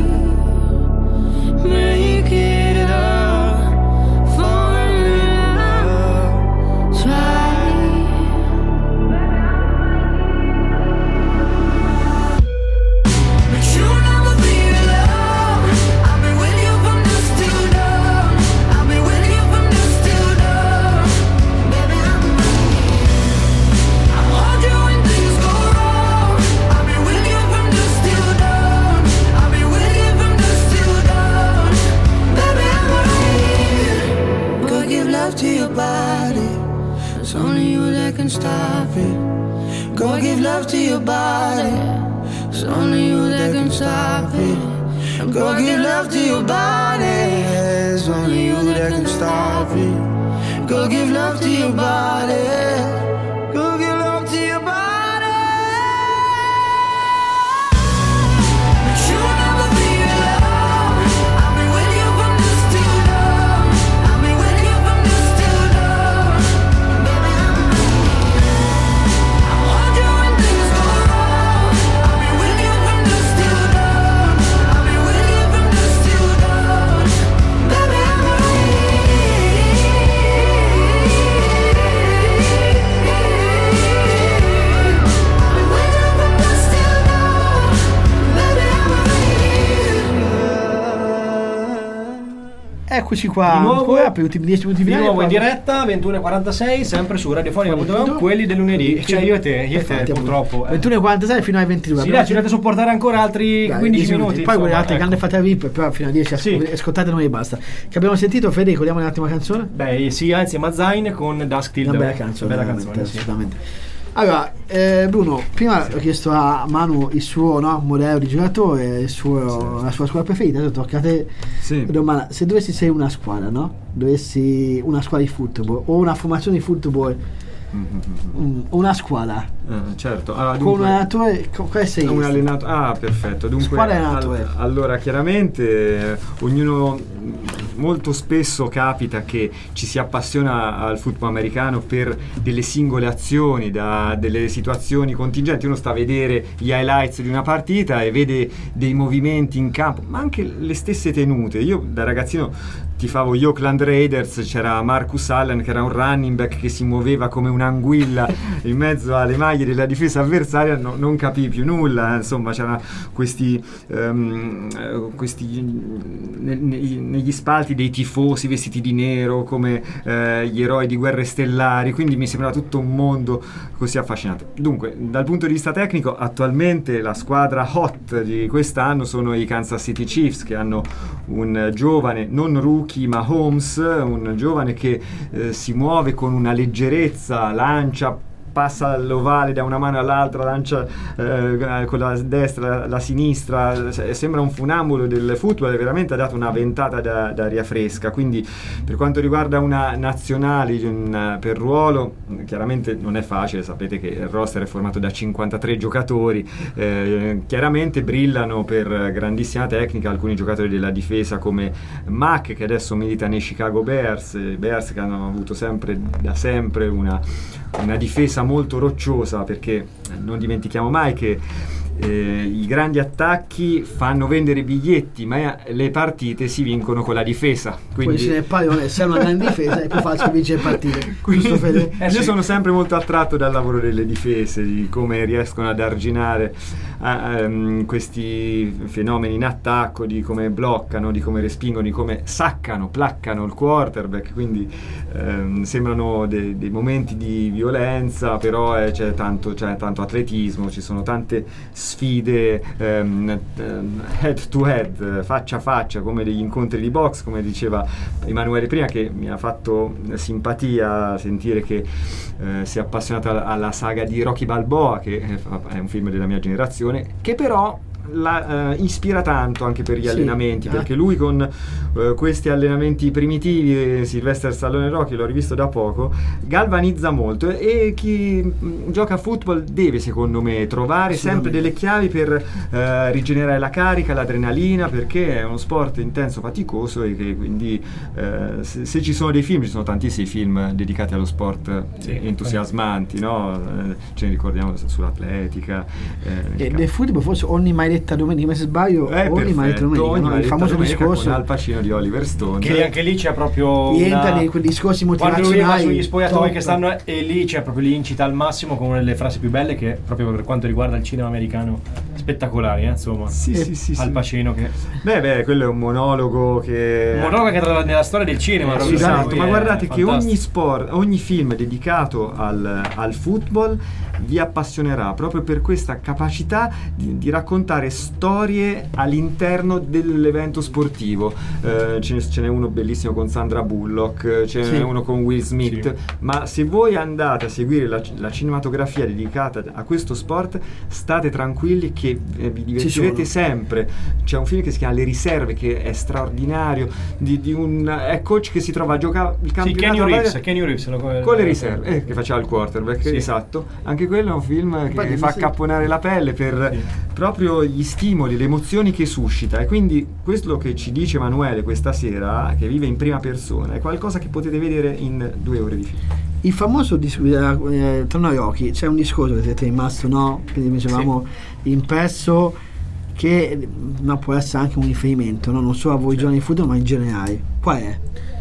[SPEAKER 4] Make it up, fall in love twice. But you never be alone. I'll be with you from dusk till dawn. I'll be with you from dusk till dawn. Baby, I'm right here. I'll hold you when things go wrong. I'll be with you from dusk till dawn. I'll be with you from dusk till dawn. Baby, I'm right here. Go give love to your body. It's only you that can stop it. Go give love to your body. It's only you that can stop it. Go give love to your body. It's only you that can stop it. Go give love to your body. Go give love to your body. But you never be alone. I'll be with you from dusk till dawn. I'll be with you from dusk till dawn. Baby, I'm right here. I'll hold you when things go wrong. I'll be with you from dusk till dawn. I'll be with you from dusk till dawn. Baby, I'm right
[SPEAKER 1] Eccoci qua,
[SPEAKER 2] di nuovo,
[SPEAKER 1] ancora per gli ultimi 10 minuti
[SPEAKER 2] di nuovo in diretta, 21:46, sempre su radiofonica.com, quelli del lunedì, cioè io e te purtroppo
[SPEAKER 1] 21:46 fino ai 22.
[SPEAKER 2] Sì, dai, ci dovete sopportare ancora altri 15 minuti.
[SPEAKER 1] Poi quelle altre
[SPEAKER 2] ecco.
[SPEAKER 1] grande fate VIP, però fino a 10 ascoltate noi e basta. Che abbiamo sentito, Fede, ricordiamo un'altima canzone?
[SPEAKER 2] Beh, sì, anzi, Mazzain con Dusk Till Dawn.
[SPEAKER 1] Una bella canzone,
[SPEAKER 2] sì.
[SPEAKER 1] assolutamente. Allora, Bruno, prima ho chiesto a Manu il suo modello di giocatore, la sua squadra preferita, adesso tocca a te.
[SPEAKER 5] Sì.
[SPEAKER 1] Domanda, se dovessi essere una squadra, no? Dovessi una squadra di football o una formazione di football, una squadra.
[SPEAKER 5] Certo. Allora,
[SPEAKER 1] con un allenatore, quale sei?
[SPEAKER 5] Un allenatore. Ah, perfetto. Dunque,
[SPEAKER 1] squadra e allenatore.
[SPEAKER 5] Allora, chiaramente ognuno molto spesso capita che ci si appassiona al football americano per delle singole azioni, da delle situazioni contingenti. Uno sta a vedere gli highlights di una partita e vede dei movimenti in campo, ma anche le stesse tenute. Io da ragazzino tifavo gli Oakland Raiders, c'era Marcus Allen che era un running back che si muoveva come un'anguilla in mezzo alle maglie della difesa avversaria, non capì più nulla, insomma c'erano questi negli spalti dei tifosi vestiti di nero come gli eroi di Guerre Stellari, quindi mi sembrava tutto un mondo così affascinante. Dunque, dal punto di vista tecnico, attualmente la squadra hot di quest'anno sono i Kansas City Chiefs, che hanno un giovane, non rookie ma Holmes, un giovane che si muove con una leggerezza, lancia, passa all'ovale da una mano all'altra, lancia con la destra, la sinistra, sembra un funambolo del football, veramente ha dato una ventata d'aria fresca. Quindi per quanto riguarda una nazionale per ruolo, chiaramente non è facile, sapete che il roster è formato da 53 giocatori, chiaramente brillano per grandissima tecnica alcuni giocatori della difesa come Mack, che adesso milita nei Chicago Bears che hanno avuto da sempre una difesa molto rocciosa, perché non dimentichiamo mai che i grandi attacchi fanno vendere i biglietti, ma le partite si vincono con la difesa. Quindi
[SPEAKER 1] se è una grande difesa è più facile vincere partite. Giusto, Fede?
[SPEAKER 5] Io sono sempre molto attratto dal lavoro delle difese, di come riescono ad arginare questi fenomeni in attacco, di come bloccano, di come respingono, di come placcano il quarterback. Quindi sembrano dei momenti di violenza, però c'è tanto atletismo, ci sono tante sfide head to head, faccia a faccia, come degli incontri di box, come diceva Emanuele prima, che mi ha fatto simpatia sentire che si è appassionata alla saga di Rocky Balboa, che è un film della mia generazione, che però la ispira tanto anche per gli allenamenti, perché lui con questi allenamenti primitivi, Sylvester Stallone Rocky, l'ho rivisto da poco, galvanizza molto, e chi gioca a football deve, secondo me, trovare sempre delle chiavi per rigenerare la carica, l'adrenalina, perché è uno sport intenso, faticoso, e che quindi se ci sono dei film, ci sono tantissimi film dedicati allo sport entusiasmanti, no? Ce ne ricordiamo sull'atletica
[SPEAKER 1] e del football, forse ogni maledetta domenica, se sbaglio, ogni maledetta domenica, il famoso discorso
[SPEAKER 5] con Al Pacino di Oliver Stone,
[SPEAKER 2] che anche lì c'è proprio
[SPEAKER 1] rientra nei quei discorsi motivazionali
[SPEAKER 2] quando lui va sugli spogliatoi che stanno, e lì c'è proprio l'incita al massimo con una delle frasi più belle, che proprio per quanto riguarda il cinema americano spettacolari, insomma.
[SPEAKER 5] Sì,
[SPEAKER 2] Al Pacino che
[SPEAKER 5] quello è un monologo che
[SPEAKER 2] entra nella storia del cinema,
[SPEAKER 5] esatto, ma guardate che ogni film dedicato al football vi appassionerà proprio per questa capacità di raccontare storie all'interno dell'evento sportivo. Ce n'è uno bellissimo con Sandra Bullock, ce n'è uno con Will Smith, ma se voi andate a seguire la cinematografia dedicata a questo sport, state tranquilli che vi divertirete sempre. C'è un film che si chiama Le Riserve, che è straordinario, di un coach che si trova a giocare il campionato
[SPEAKER 2] Kenny Reeves
[SPEAKER 5] con le riserve, che faceva il quarterback, esatto. Anche quello è un film che fa accapponare la pelle per proprio gli stimoli, le emozioni che suscita, e quindi questo che ci dice Emanuele questa sera, che vive in prima persona, è qualcosa che potete vedere in 2 ore di film.
[SPEAKER 1] Il famoso tra noi occhi c'è un discorso che siete rimasto, no? Quindi dicevamo impresso, che può essere anche un riferimento, no? Non solo a voi giovani di football, ma in generale. Qual è?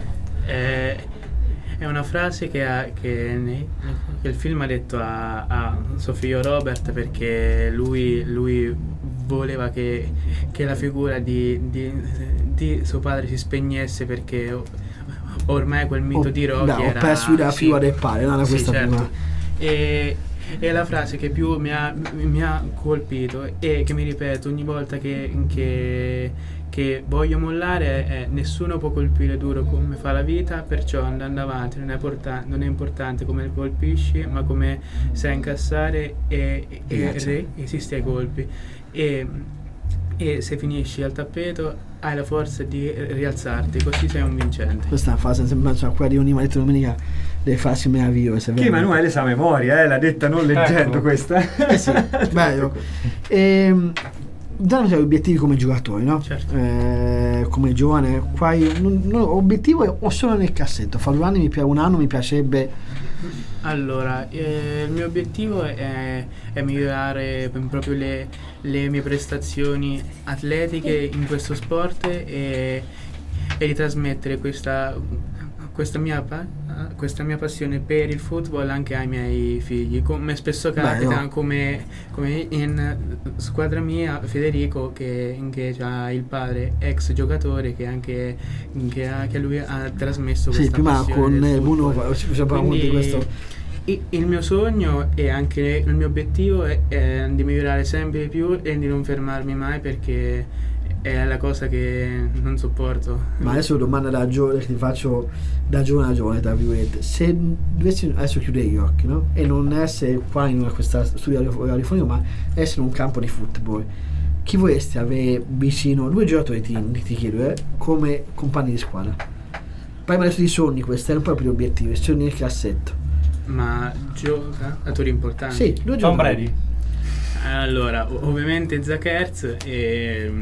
[SPEAKER 3] È una frase che il film ha detto a suo figlio Robert, perché lui voleva che la figura di suo padre si spegnesse, perché ormai quel mito di Rocky era...
[SPEAKER 1] Ho perso la figura del padre, non era questa
[SPEAKER 3] certo. E la frase che più mi ha colpito e che mi ripeto ogni volta che voglio mollare è: nessuno può colpire duro come fa la vita, perciò andando avanti non è importante come colpisci, ma come sai incassare e resisti ai colpi, e se finisci al tappeto hai la forza di rialzarti, così sei un vincente.
[SPEAKER 1] Questa è una frase sembra quella di ogni maledetta domenica, delle frasi meravigliose
[SPEAKER 5] che Emanuele sa a memoria, l'ha detta non leggendo, questa
[SPEAKER 1] sì, bello. Danno gli obiettivi come giocatori, no?
[SPEAKER 3] Certo.
[SPEAKER 1] Come giovane, obiettivo o solo nel cassetto? Fra 2 anni un anno mi piacerebbe.
[SPEAKER 3] Allora, il mio obiettivo è migliorare proprio le mie prestazioni atletiche in questo sport, e di trasmettere questa mia passione per il football anche ai miei figli, come spesso capita. Come in squadra mia Federico che ha il padre ex giocatore che anche lui ha trasmesso questa passione del football.
[SPEAKER 1] Ci parliamo di questo.
[SPEAKER 3] Il mio sogno e anche il mio obiettivo è di migliorare sempre di più e di non fermarmi mai, perché è la cosa che non sopporto.
[SPEAKER 1] Ma adesso domanda da giovane che ti faccio, da giovane a giovane, tra virgolette: se dovessi adesso chiudere gli occhi, no? E non essere qua in questa studio radiofonico, ma essere in un campo di football, chi vorresti avere vicino? 2 giocatori ti chiedo, come compagni di squadra. Parliamo adesso di sogni, questi erano proprio gli obiettivi, sogni nel cassetto.
[SPEAKER 3] Ma giocatori importanti?
[SPEAKER 1] Sì, 2 giocatori.
[SPEAKER 2] Tom Brady.
[SPEAKER 3] Allora, ovviamente Zach Ertz, e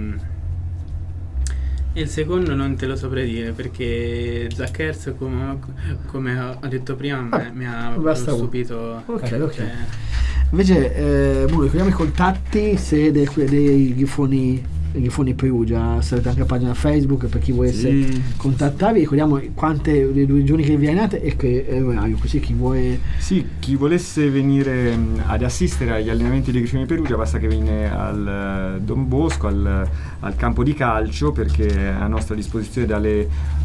[SPEAKER 3] il secondo non te lo saprei dire, perché Zach Ertz, come ho detto prima, mi ha stupito.
[SPEAKER 1] Ok. Invece ricordiamo i contatti, se dei Grifoni Perugia, sarete anche a pagina Facebook per chi volesse contattarvi. Ricordiamo quante le 2 giorni che vi allenate e che orario, così chi volesse venire ad assistere agli allenamenti dei Grifoni Perugia basta che viene al Don Bosco, al campo di calcio, perché è a nostra disposizione dalle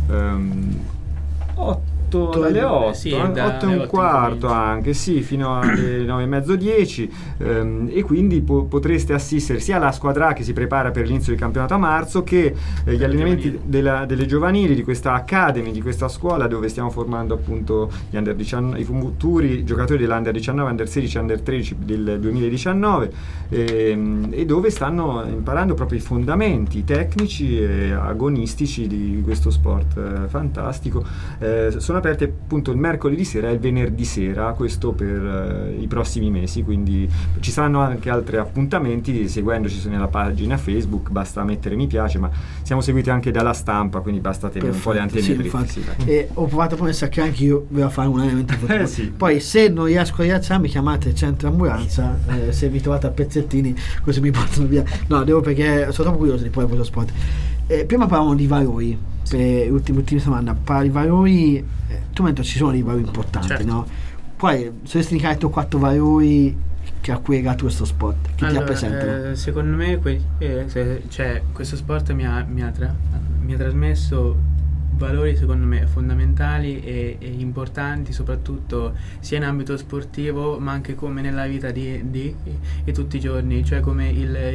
[SPEAKER 1] 8 alle 8,
[SPEAKER 3] sì,
[SPEAKER 1] 8 e un quarto anche, sì, fino alle 9 e mezzo, 10, e quindi potreste assistere sia alla squadra che si prepara per l'inizio del campionato a marzo, che gli allenamenti delle giovanili, di questa academy, di questa scuola dove stiamo formando appunto gli under 19, i futuri giocatori dell'under 19, under 16, under 13 del 2019, e dove stanno imparando proprio i fondamenti tecnici e agonistici di questo sport fantastico. Sono aperte appunto il mercoledì sera e il venerdì sera, questo per i prossimi mesi, quindi ci saranno anche altri appuntamenti seguendoci nella pagina Facebook, basta mettere mi piace, ma siamo seguiti anche dalla stampa, quindi basta tenere un po' le antenne dritte. E ho provato a promettere che anche io devo fare un allenamento poi se non riesco a rialzarmi chiamate il centro ambulanza, se vi trovate a pezzettini così mi portano via, perché sono troppo curioso di poi questo sport. Prima parlavamo di valori, per l'ultima domanda, parli di valori, tu mentre ci sono dei valori importanti, certo, no? Poi se dovessi indicare 4 valori a cui è legato questo sport, che ti rappresentano?
[SPEAKER 3] Secondo me questo sport mi ha trasmesso valori secondo me fondamentali e importanti, soprattutto sia in ambito sportivo ma anche come nella vita di tutti i giorni, cioè come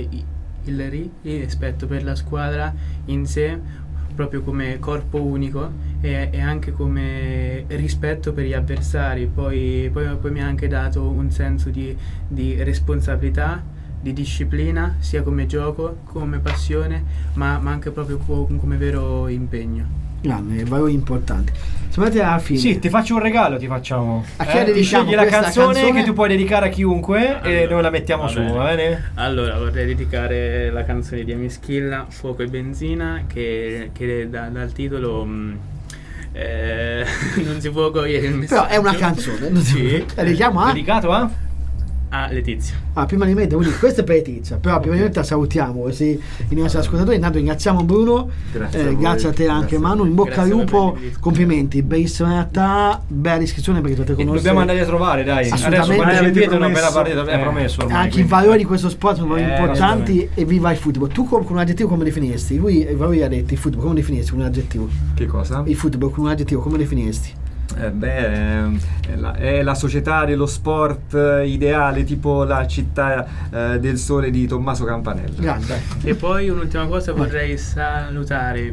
[SPEAKER 3] il rispetto per la squadra in sé, proprio come corpo unico, e anche come rispetto per gli avversari. Poi mi ha anche dato un senso di responsabilità, di disciplina, sia come gioco, come passione, ma anche proprio come vero impegno.
[SPEAKER 1] Valori importanti. Alla fine.
[SPEAKER 2] Sì, ti faccio un regalo, ti facciamo.
[SPEAKER 1] A chi dedichiamo
[SPEAKER 2] scegli la canzone che tu puoi dedicare a chiunque, e noi la mettiamo su, va bene?
[SPEAKER 3] Allora, vorrei dedicare la canzone di Amischilla, Fuoco e Benzina, che dal titolo non si può cogliere il messaggio.
[SPEAKER 1] Però è una canzone, sì.
[SPEAKER 2] Dedicato
[SPEAKER 3] a Letizia.
[SPEAKER 1] Prima di mettere, quindi questo è per Letizia, però prima di mettere salutiamo i nostri ascoltatori. Intanto ringraziamo Bruno, grazie a te anche Manu, in bocca al lupo, complimenti, bellissima realtà, bella descrizione, perché dovete conoscere.
[SPEAKER 2] Dobbiamo andare a trovare, dai.
[SPEAKER 1] Assolutamente.
[SPEAKER 2] Adesso avete una bella partita, è promesso ormai,
[SPEAKER 1] anche i valori di questo sport sono valori importanti, e viva il football. Tu con un aggettivo come definiresti? Lui i valori ha detto, il football come definiresti con un aggettivo?
[SPEAKER 5] Che cosa?
[SPEAKER 1] Il football con un aggettivo come definiresti?
[SPEAKER 5] È la società dello sport ideale, tipo la città del sole di Tommaso Campanella.
[SPEAKER 1] Grande.
[SPEAKER 3] E poi un'ultima cosa, vorrei salutare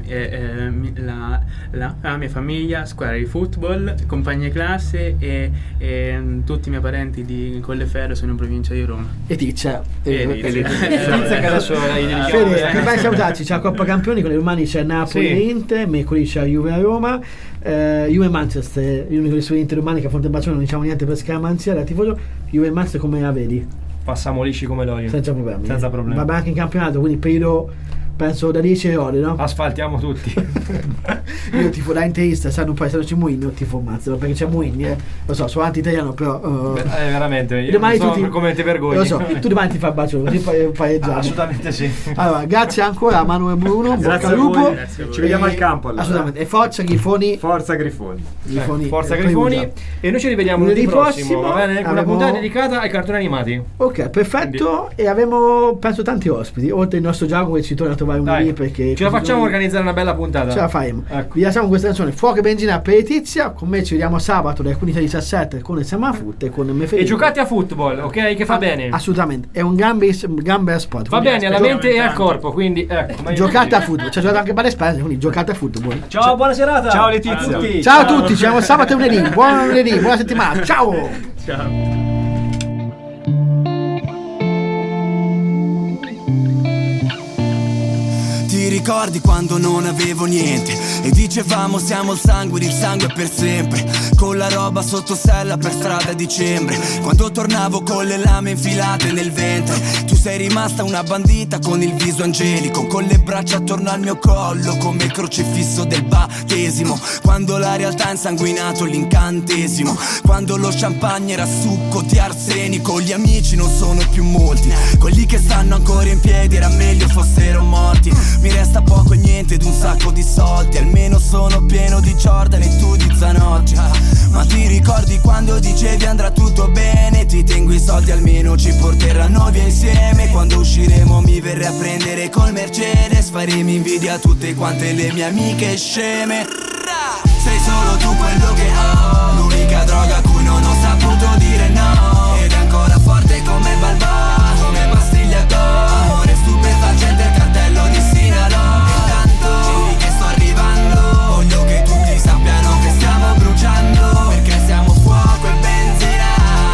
[SPEAKER 3] la mia famiglia, squadra di football, compagni classe e tutti i miei parenti di Colleferro, sono in provincia di Roma.
[SPEAKER 1] Letizia
[SPEAKER 2] che adesso
[SPEAKER 1] Fede, vai a salutarci. C'è la Coppa Campioni, con le domani c'è Napoli e Inter, mercoledì c'è Juve a Roma, Juve Manchester, l'unico dei suoi Inter umani che a Fonte Bacione non diciamo niente per scaramanzia, da tifoso. Juve Manchester come la vedi?
[SPEAKER 2] Passiamo lisci come l'olio,
[SPEAKER 1] senza problemi.
[SPEAKER 2] Va bene
[SPEAKER 1] anche in campionato, quindi periodo penso da 10 ore, no?
[SPEAKER 2] Asfaltiamo tutti.
[SPEAKER 1] Io tifo da interista, sanno poi se non c'è Mourinho io tifo Mazzaro, perché c'è Mourinho, lo so, sono anti-italiano, però
[SPEAKER 2] veramente, io
[SPEAKER 1] domani
[SPEAKER 2] non so come ti vergogni.
[SPEAKER 1] Lo so, tu domani ti fai il bacio, così pareggiamo.
[SPEAKER 2] Assolutamente sì.
[SPEAKER 1] Allora, grazie ancora a Manu e Bruno,
[SPEAKER 5] grazie al lupo, ci vediamo al campo allora.
[SPEAKER 1] Assolutamente, e forza Grifoni.
[SPEAKER 5] Forza Grifoni.
[SPEAKER 2] Forza Grifoni. E noi ci rivediamo lunedì prossimo, va bene? Una puntata dedicata ai cartoni animati.
[SPEAKER 1] Ok, perfetto. Quindi, e avremo, penso, tanti ospiti, oltre il nostro Giacomo che ci torna a trovare un lì, perché
[SPEAKER 2] ce la facciamo organizzare una bella puntata.
[SPEAKER 1] Ce la faremo.
[SPEAKER 2] Ecco.
[SPEAKER 1] Vi lasciamo questa canzone Fuoco e benzina per Letizia. Con me ci vediamo sabato dalle 15:17 con il Semafoot e con me Felipe.
[SPEAKER 2] E giocate a football, ok? Che fa bene.
[SPEAKER 1] Assolutamente, è un gran bel sport.
[SPEAKER 2] Va bene alla mente e al corpo, quindi ecco.
[SPEAKER 1] Giocate a football, ci ha giocato anche Bale Spese, quindi giocate a football.
[SPEAKER 2] Ciao, buona serata.
[SPEAKER 5] Ciao Letizia.
[SPEAKER 1] Ciao a tutti, ci vediamo sabato e lunedì. Buon lunedì, buona settimana. Ciao.
[SPEAKER 3] Ciao.
[SPEAKER 7] Ti ricordi quando non avevo niente e dicevamo siamo il sangue per sempre, con la roba sotto sella per strada a dicembre, quando tornavo con le lame infilate nel ventre, tu sei rimasta una bandita con il viso angelico, con le braccia attorno al mio collo come il crocifisso del battesimo, quando la realtà ha insanguinato l'incantesimo, quando lo champagne era succo di arsenico, gli amici non sono più molti, quelli che stanno ancora in piedi era meglio fossero morti. Mi resta poco e niente ed un sacco di soldi, almeno sono pieno di Jordan e tu di Zanotti. Ma ti ricordi quando dicevi andrà tutto bene? Ti tengo i soldi, almeno ci porteranno via insieme. Quando usciremo mi verrai a prendere col Mercedes, faremo invidia a tutte quante le mie amiche sceme. Sei solo tu quello che ho, l'unica droga a cui non ho saputo dire no, ed è ancora forte come Balboa, come pastiglia d'oro, amore stupefacente, il cartello di Sinaloa. Intanto che sto arrivando, voglio che tutti sappiano che stiamo bruciando, perché siamo fuoco e benzina,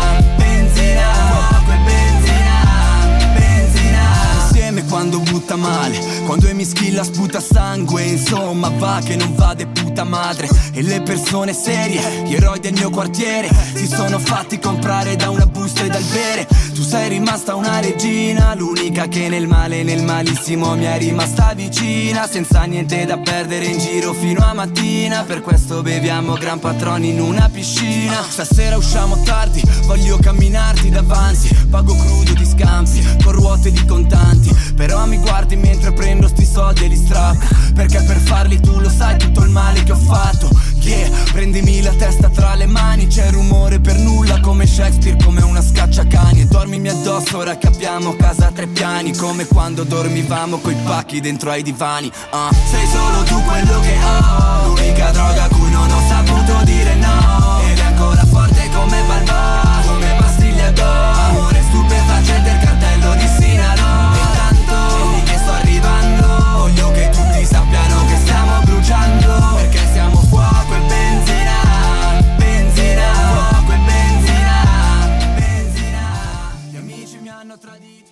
[SPEAKER 7] benzina, fuoco e benzina, benzina. Insieme quando butta male, quando mi schilla sputa sangue, insomma va che non va de puta madre. E le persone serie, gli eroi del mio quartiere, si sono fatti comprare da una busta e dal bere. Tu sei rimasta una regina, l'unica che nel male e nel malissimo mi è rimasta vicina, senza niente da perdere in giro fino a mattina. Per questo beviamo Gran Patrón in una piscina. Stasera usciamo tardi, voglio camminarti davanti, pago crudo di scampi, con ruote di contanti, però mi guardi mentre prendo sti soldi e li strappo, perché per farli tu lo sai tutto il male che ho fatto. Yeah, prendimi la testa tra le mani, c'è rumore per nulla come Shakespeare, come una scacciacani, e dormimi addosso ora che abbiamo casa a 3 piani, come quando dormivamo coi pacchi dentro ai divani. Sei solo tu quello